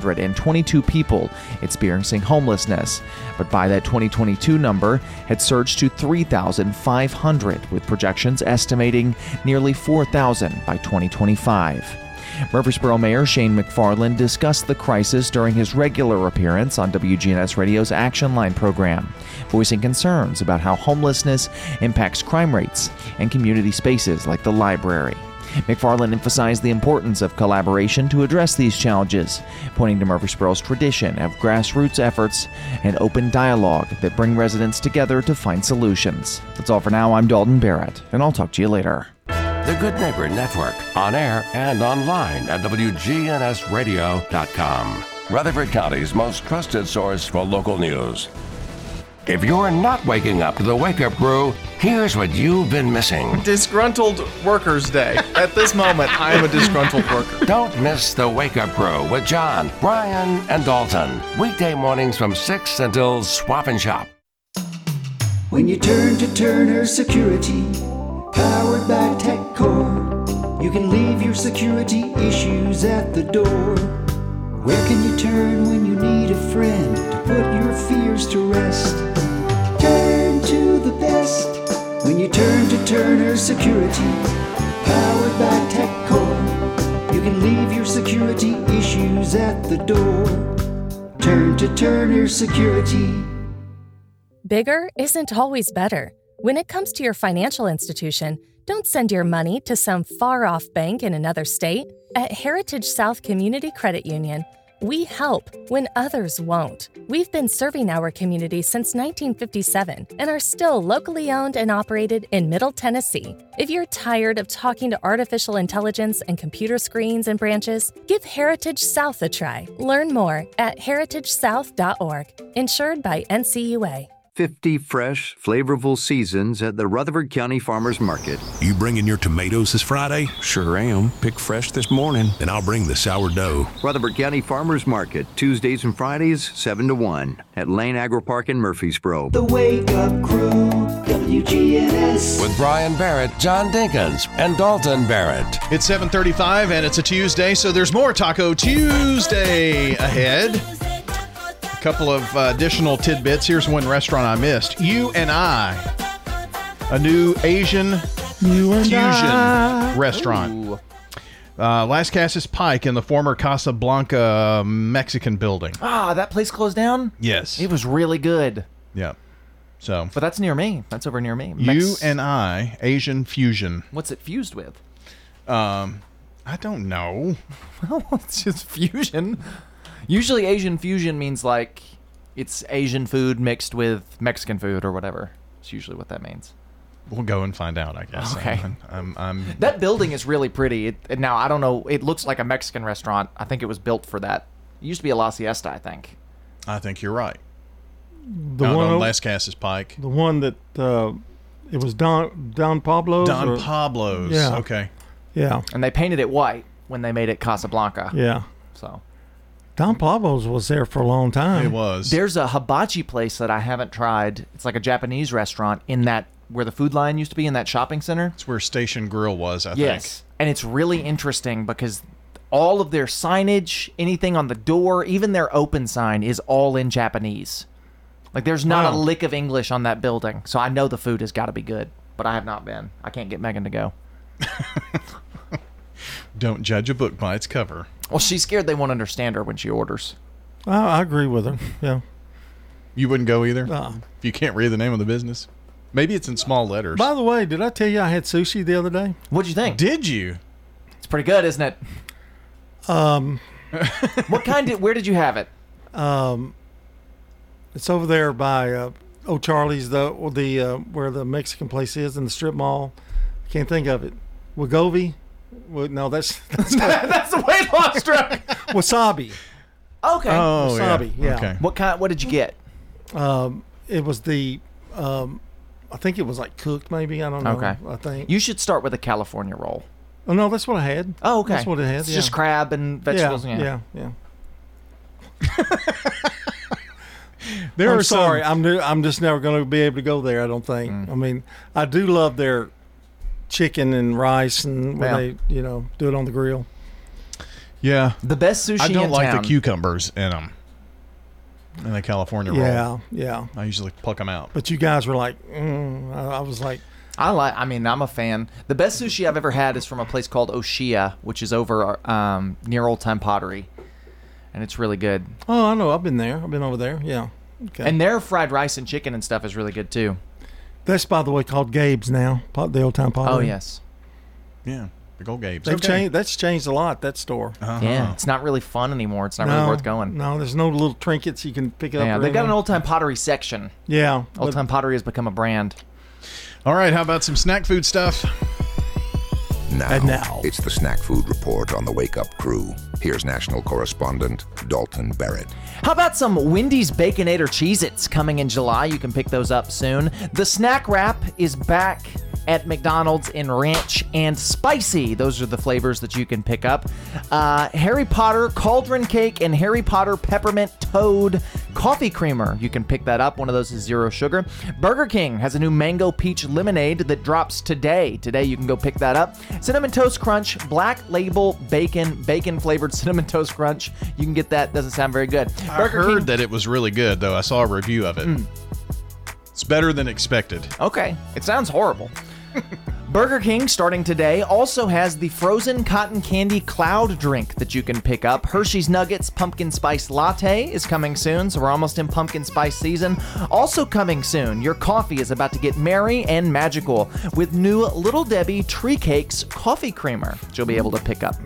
322 people experiencing homelessness, but by that 2022 number had surged to 3,500, with projections estimating nearly 4,000 by 2025. Murfreesboro Mayor Shane McFarland discussed the crisis during his regular appearance on WGNS Radio's Action Line program, voicing concerns about how homelessness impacts crime rates and community spaces like the library. McFarland emphasized the importance of collaboration to address these challenges, pointing to Murfreesboro's tradition of grassroots efforts and open dialogue that bring residents together to find solutions. That's all for now. I'm Dalton Barrett, and I'll talk to you later. The Good Neighbor Network, on air and online at WGNSradio.com. Rutherford County's most trusted source for local news. If you're not waking up to the Wake Up Crew, here's what you've been missing. Disgruntled Workers Day. At this moment, I am a disgruntled worker. Don't miss the Wake Up Crew with John, Brian, and Dalton. Weekday mornings from 6 until Swap and Shop. When you turn to Turner Security, powered by TechCore, you can leave your security issues at the door. Where can you turn when you need a friend to put your fears to rest? Turn to the best when you turn to Turner Security. Powered by TechCore, you can leave your security issues at the door. Turn to Turner Security. Bigger isn't always better. When it comes to your financial institution, don't send your money to some far-off bank in another state. At Heritage South Community Credit Union, we help when others won't. We've been serving our community since 1957 and are still locally owned and operated in Middle Tennessee. If you're tired of talking to artificial intelligence and computer screens and branches, give Heritage South a try. Learn more at heritagesouth.org. Insured by NCUA. 50 fresh, flavorful seasons at the Rutherford County Farmers Market. You bringing your tomatoes this Friday? Sure am. Pick fresh this morning. Then I'll bring the sourdough. Rutherford County Farmers Market, Tuesdays and Fridays, 7 to 1 at Lane Agri Park in Murfreesboro. The Wake Up Crew, WGNS. With Brian Barrett, John Dinkins, and Dalton Barrett. It's 7:35 and it's a Tuesday, so there's more Taco Tuesday ahead. Couple of additional tidbits. Here's one restaurant I missed. You and I, a new Asian fusion restaurant. Las Casas Pike in the former Casablanca Mexican building. Ah, that place closed down? Yes. It was really good. Yeah. So. But that's near me. That's over near me. You and I, Asian fusion. What's it fused with? I don't know. Well, it's just fusion. Usually Asian fusion means like it's Asian food mixed with Mexican food or whatever. It's usually what that means. We'll go and find out, I guess. Okay. I'm That building is really pretty. Now, I don't know. It looks like a Mexican restaurant. I think it was built for that. It used to be a La Siesta, I think. I think you're right. The Out one on Las Casas Pike. The one that it was Don Pablo's. Don Pablo's. Yeah. Okay. Yeah. And they painted it white when they made it Casablanca. Yeah. So. Don Pablo's was there for a long time. It was. There's a hibachi place that I haven't tried. It's like a Japanese restaurant in that where the Food Lion used to be in that shopping center. It's where Station Grill was, I think. Yes. And it's really interesting because all of their signage, anything on the door, even their open sign is all in Japanese. Like there's not a lick of English on that building. So I know the food has got to be good, but I have not been. I can't get Megan to go. Don't judge a book by its cover. Well, she's scared they won't understand her when she orders. I agree with her. Yeah. You wouldn't go either? If you can't read the name of the business? Maybe it's in small letters. By the way, did I tell you I had sushi the other day? What'd you think? Did you? It's pretty good, isn't it? What kind where did you have it? It's over there by O'Charlie's, where the Mexican place is in the strip mall. Can't think of it. Wagovi? Well, no, that's that's the weight loss drug. Wasabi. Okay. Oh, Wasabi. Yeah. Okay. What did you get? It was the I think it was like cooked, maybe. I don't know. Okay. I think You should start with a California roll. Oh no, that's what I had. Oh, okay. That's what it had. It's yeah. just crab and vegetables. Yeah. There I'm are sorry. some... I'm just never going to be able to go there. I don't think. I mean, I do love their chicken and rice and when they do it on the grill. Yeah. The best sushi I don't in like town. the cucumbers in them. In the California roll. Yeah. I usually pluck them out. But you guys were like, I was like, I'm a fan. The best sushi I've ever had is from a place called Oshia, which is over near Old Time Pottery, and it's really good. oh, I know. I've been there. I've been over there. Yeah. Okay. And their fried rice and chicken and stuff is really good too. That's, by the way, called Gabe's now. The Old Time Pottery. Oh yes. Yeah. Big old Gabe's. They've changed. That's changed a lot. That store. Yeah, it's not really fun anymore. It's not really worth going. No, there's no little trinkets you can pick up. Yeah, or they've got an anything. Old Time Pottery section. Yeah. Old Time Pottery has become a brand. All right, how about some snack food stuff? Now, it's the Snack Food Report on the Wake Up Crew. Here's national correspondent Dalton Barrett. How about some Wendy's Baconator Cheez-Its coming in July? You can pick those up soon. The snack wrap is back at McDonald's in ranch and spicy. Those are the flavors that you can pick up. Harry Potter Cauldron Cake and Harry Potter Peppermint Toad Coffee Creamer. You can pick that up. One of those is 0 sugar. Burger King has a new Mango Peach Lemonade that drops today. Today you can go pick that up. Cinnamon Toast Crunch, Black Label Bacon flavored Cinnamon Toast Crunch. You can get that. Doesn't sound very good. I heard that it was really good, though. I saw a review of it. It's better than expected. Okay. It sounds horrible. Burger King, starting today, also has the frozen cotton candy cloud drink that you can pick up. Hershey's Nuggets Pumpkin Spice Latte is coming soon, so we're almost in pumpkin spice season. Also coming soon, your coffee is about to get merry and magical with new Little Debbie Tree Cakes Coffee Creamer that you'll be able to pick up.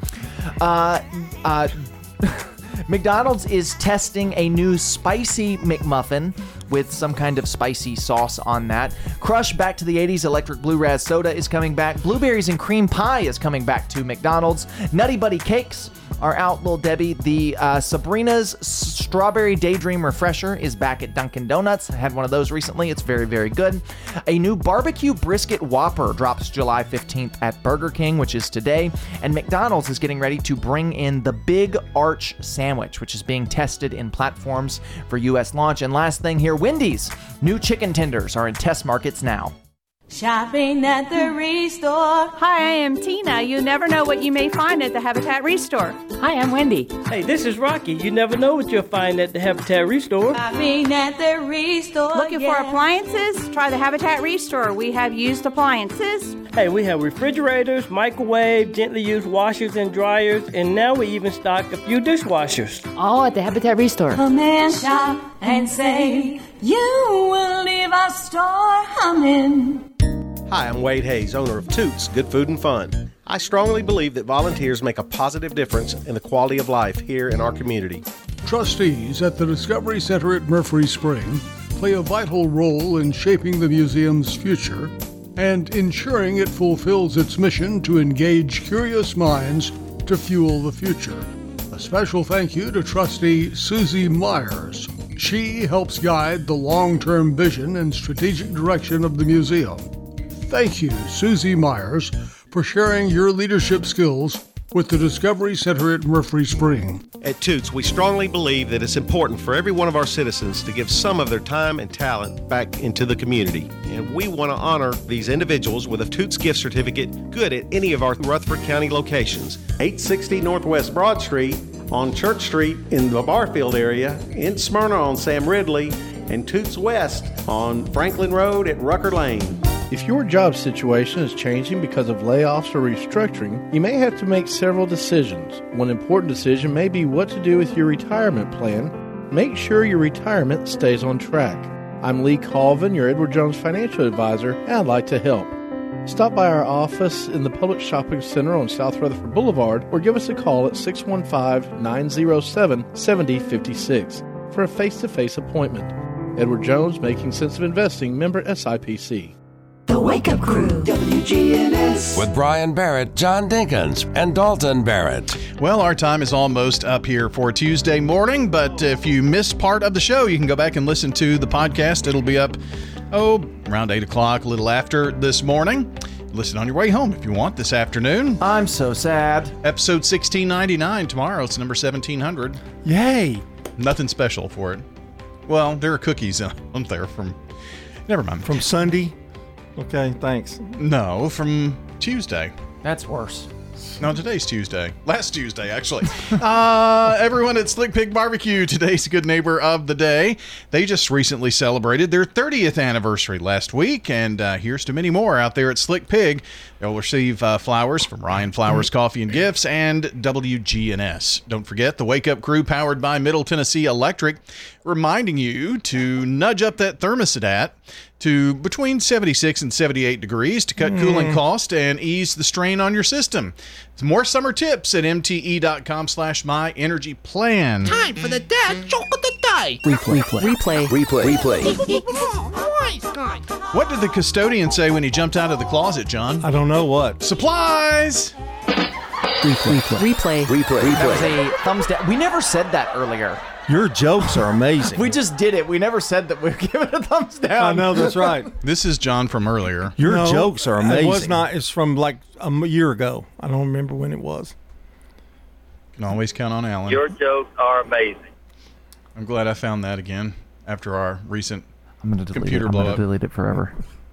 McDonald's is testing a new spicy McMuffin with some kind of spicy sauce on that. Crush Back to the 80s Electric Blue Raz Soda is coming back. Blueberries and Cream Pie is coming back to McDonald's. Nutty Buddy Cakes are out, Little Debbie. The Sabrina's Strawberry Daydream Refresher is back at Dunkin' Donuts. I had one of those recently. It's very, very good. A new Barbecue Brisket Whopper drops July 15th at Burger King, which is today. And McDonald's is getting ready to bring in the Big Arch Sandwich, which is being tested in platforms for U.S. launch. And last thing here, Wendy's new chicken tenders are in test markets now. Shopping at the Restore. Hi, I am Tina. You never know what you may find at the Habitat Restore. Hi, I'm Wendy. Hey, this is Rocky. You never know what you'll find at the Habitat Restore. Shopping at the Restore. Looking for appliances? Try the Habitat Restore. We have used appliances. Hey, we have refrigerators, microwave, gently used washers and dryers, and now we even stock a few dishwashers. All at the Habitat Restore. Come and shop and save. You will leave our store humming. Hi, I'm Wade Hayes, owner of Toots Good Food and Fun. I strongly believe that volunteers make a positive difference in the quality of life here in our community. Trustees at the Discovery Center at Murphy Spring play a vital role in shaping the museum's future and ensuring it fulfills its mission to engage curious minds to fuel the future. A special thank you to Trustee Susie Myers. She helps guide the long-term vision and strategic direction of the museum. Thank you, Susie Myers, for sharing your leadership skills with the Discovery Center at Murphy Spring. At Toots, we strongly believe that it's important for every one of our citizens to give some of their time and talent back into the community. And we want to honor these individuals with a Toots gift certificate good at any of our Rutherford County locations. 860 Northwest Broad Street, on Church Street in the Barfield area, in Smyrna on Sam Ridley, and Toots West on Franklin Road at Rucker Lane. If your job situation is changing because of layoffs or restructuring, you may have to make several decisions. One important decision may be what to do with your retirement plan. Make sure your retirement stays on track. I'm Lee Colvin, your Edward Jones financial advisor, and I'd like to help. Stop by our office in the Public Shopping Center on South Rutherford Boulevard or give us a call at 615-907-7056 for a face-to-face appointment. Edward Jones, Making Sense of Investing, member SIPC. The Wake Up Crew, WGNS. With Brian Barrett, John Dinkins, and Dalton Barrett. Well, our time is almost up here for Tuesday morning, but if you missed part of the show, you can go back and listen to the podcast. It'll be up, around 8 o'clock, a little after this morning. Listen on your way home if you want this afternoon. I'm so sad. Episode 1699 tomorrow. It's number 1700. Yay. Nothing special for it. Well, there are cookies on there from... Never mind. From Sunday? Okay, thanks. No, from Tuesday. That's worse. No, today's Tuesday. Last Tuesday, actually. Everyone at Slick Pig Barbecue, today's good neighbor of the day. They just recently celebrated their 30th anniversary last week, and here's to many more out there at Slick Pig. They'll receive flowers from Ryan Flowers Coffee and Gifts and WGNS. Don't forget the Wake Up Crew, powered by Middle Tennessee Electric, reminding you to nudge up that thermostat to between 76 and 78 degrees to cut cooling cost and ease the strain on your system. Some more summer tips at mte.com/myenergyplan. Time for the dad joke of the day. Replay. What did the custodian say when he jumped out of the closet, John? I don't know what. Supplies! Replay. That was a thumbs down. We never said that earlier. Your jokes are amazing. We just did it. We never said that we were giving a thumbs down. I know, that's right. This is John from earlier. Your jokes are amazing. It was not. It's from like a year ago. I don't remember when it was. Can always count on Alan. Your jokes are amazing. I'm glad I found that again after our recent computer I'm blow gonna up. delete it forever.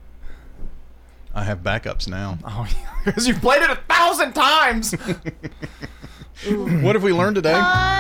I have backups now. Oh, because you've played it 1,000 times. What have we learned today?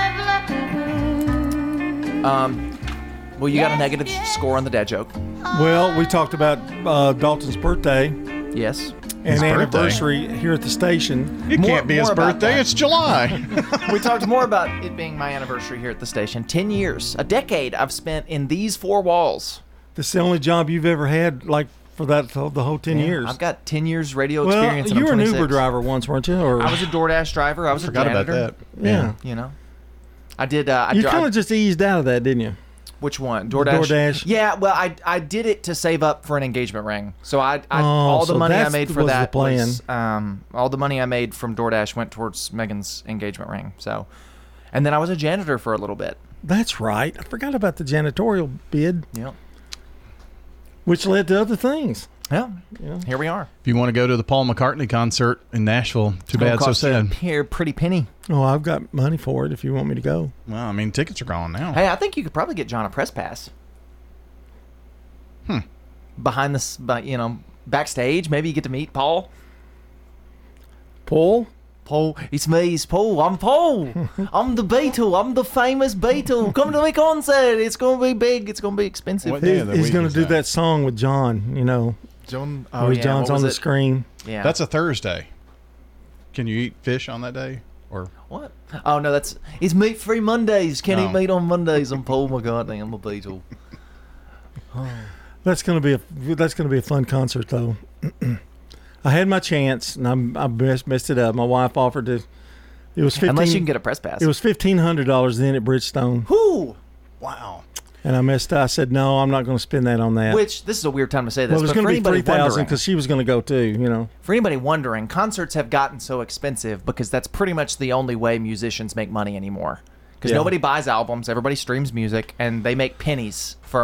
Well, you got a negative score on the dad joke. Well, we talked about Dalton's birthday. Yes. And His anniversary here at the station. It can't be his more about birthday. that. It's July. We talked more about it being my anniversary here at the station. 10 years, a decade I've spent in these four walls. This is the only job you've ever had, like, for that the whole 10 years. I've got 10 years radio Well, experience. And you were I'm an 26. Uber driver once, weren't you? Or I was a DoorDash driver. I was Forgot a janitor. about that. Yeah. You know, I did. You kind of just eased out of that, didn't you? Which one? DoorDash? Yeah, well, I did it to save up for an engagement ring. So all the so money I that's made for was the that plan. was all the money I made from DoorDash went towards Megan's engagement ring. So, and then I was a janitor for a little bit. That's right. I forgot about the janitorial bid. Yep. Which led to other things. Yeah. Here we are. If you want to go to the Paul McCartney concert in Nashville, too bad, so sad. Here, pretty penny. Oh, I've got money for it if you want me to go. Well, I mean, tickets are gone now. Hey, I think you could probably get John a press pass. Behind this, backstage, maybe you get to meet Paul. Paul? Paul, it's me, it's Paul. I'm Paul. I'm the Beatle. I'm the famous Beatle. Come to my concert. It's going to be big. It's going to be expensive. He's going to do that song with John, John. where John's on the screen. Yeah. That's a Thursday. Can you eat fish on that day? Or what? Oh no, it's meat free Mondays. Can't No. eat meat on Mondays. I'm Paul McCartney. I'm a Beatle. That's going to be a fun concert though. I had my chance and I messed it up. My wife offered to. It was Unless you can get a press pass. It was $1,500 then at Bridgestone. Whoo! Wow. And I messed up. I said no, I'm not going to spend that on that. Which this is a weird time to say this. Well, it was but going for to be anybody $3,000 because she was going to go too. For anybody wondering, concerts have gotten so expensive because that's pretty much the only way musicians make money anymore. Because Yeah. nobody buys albums, everybody streams music, and they make pennies for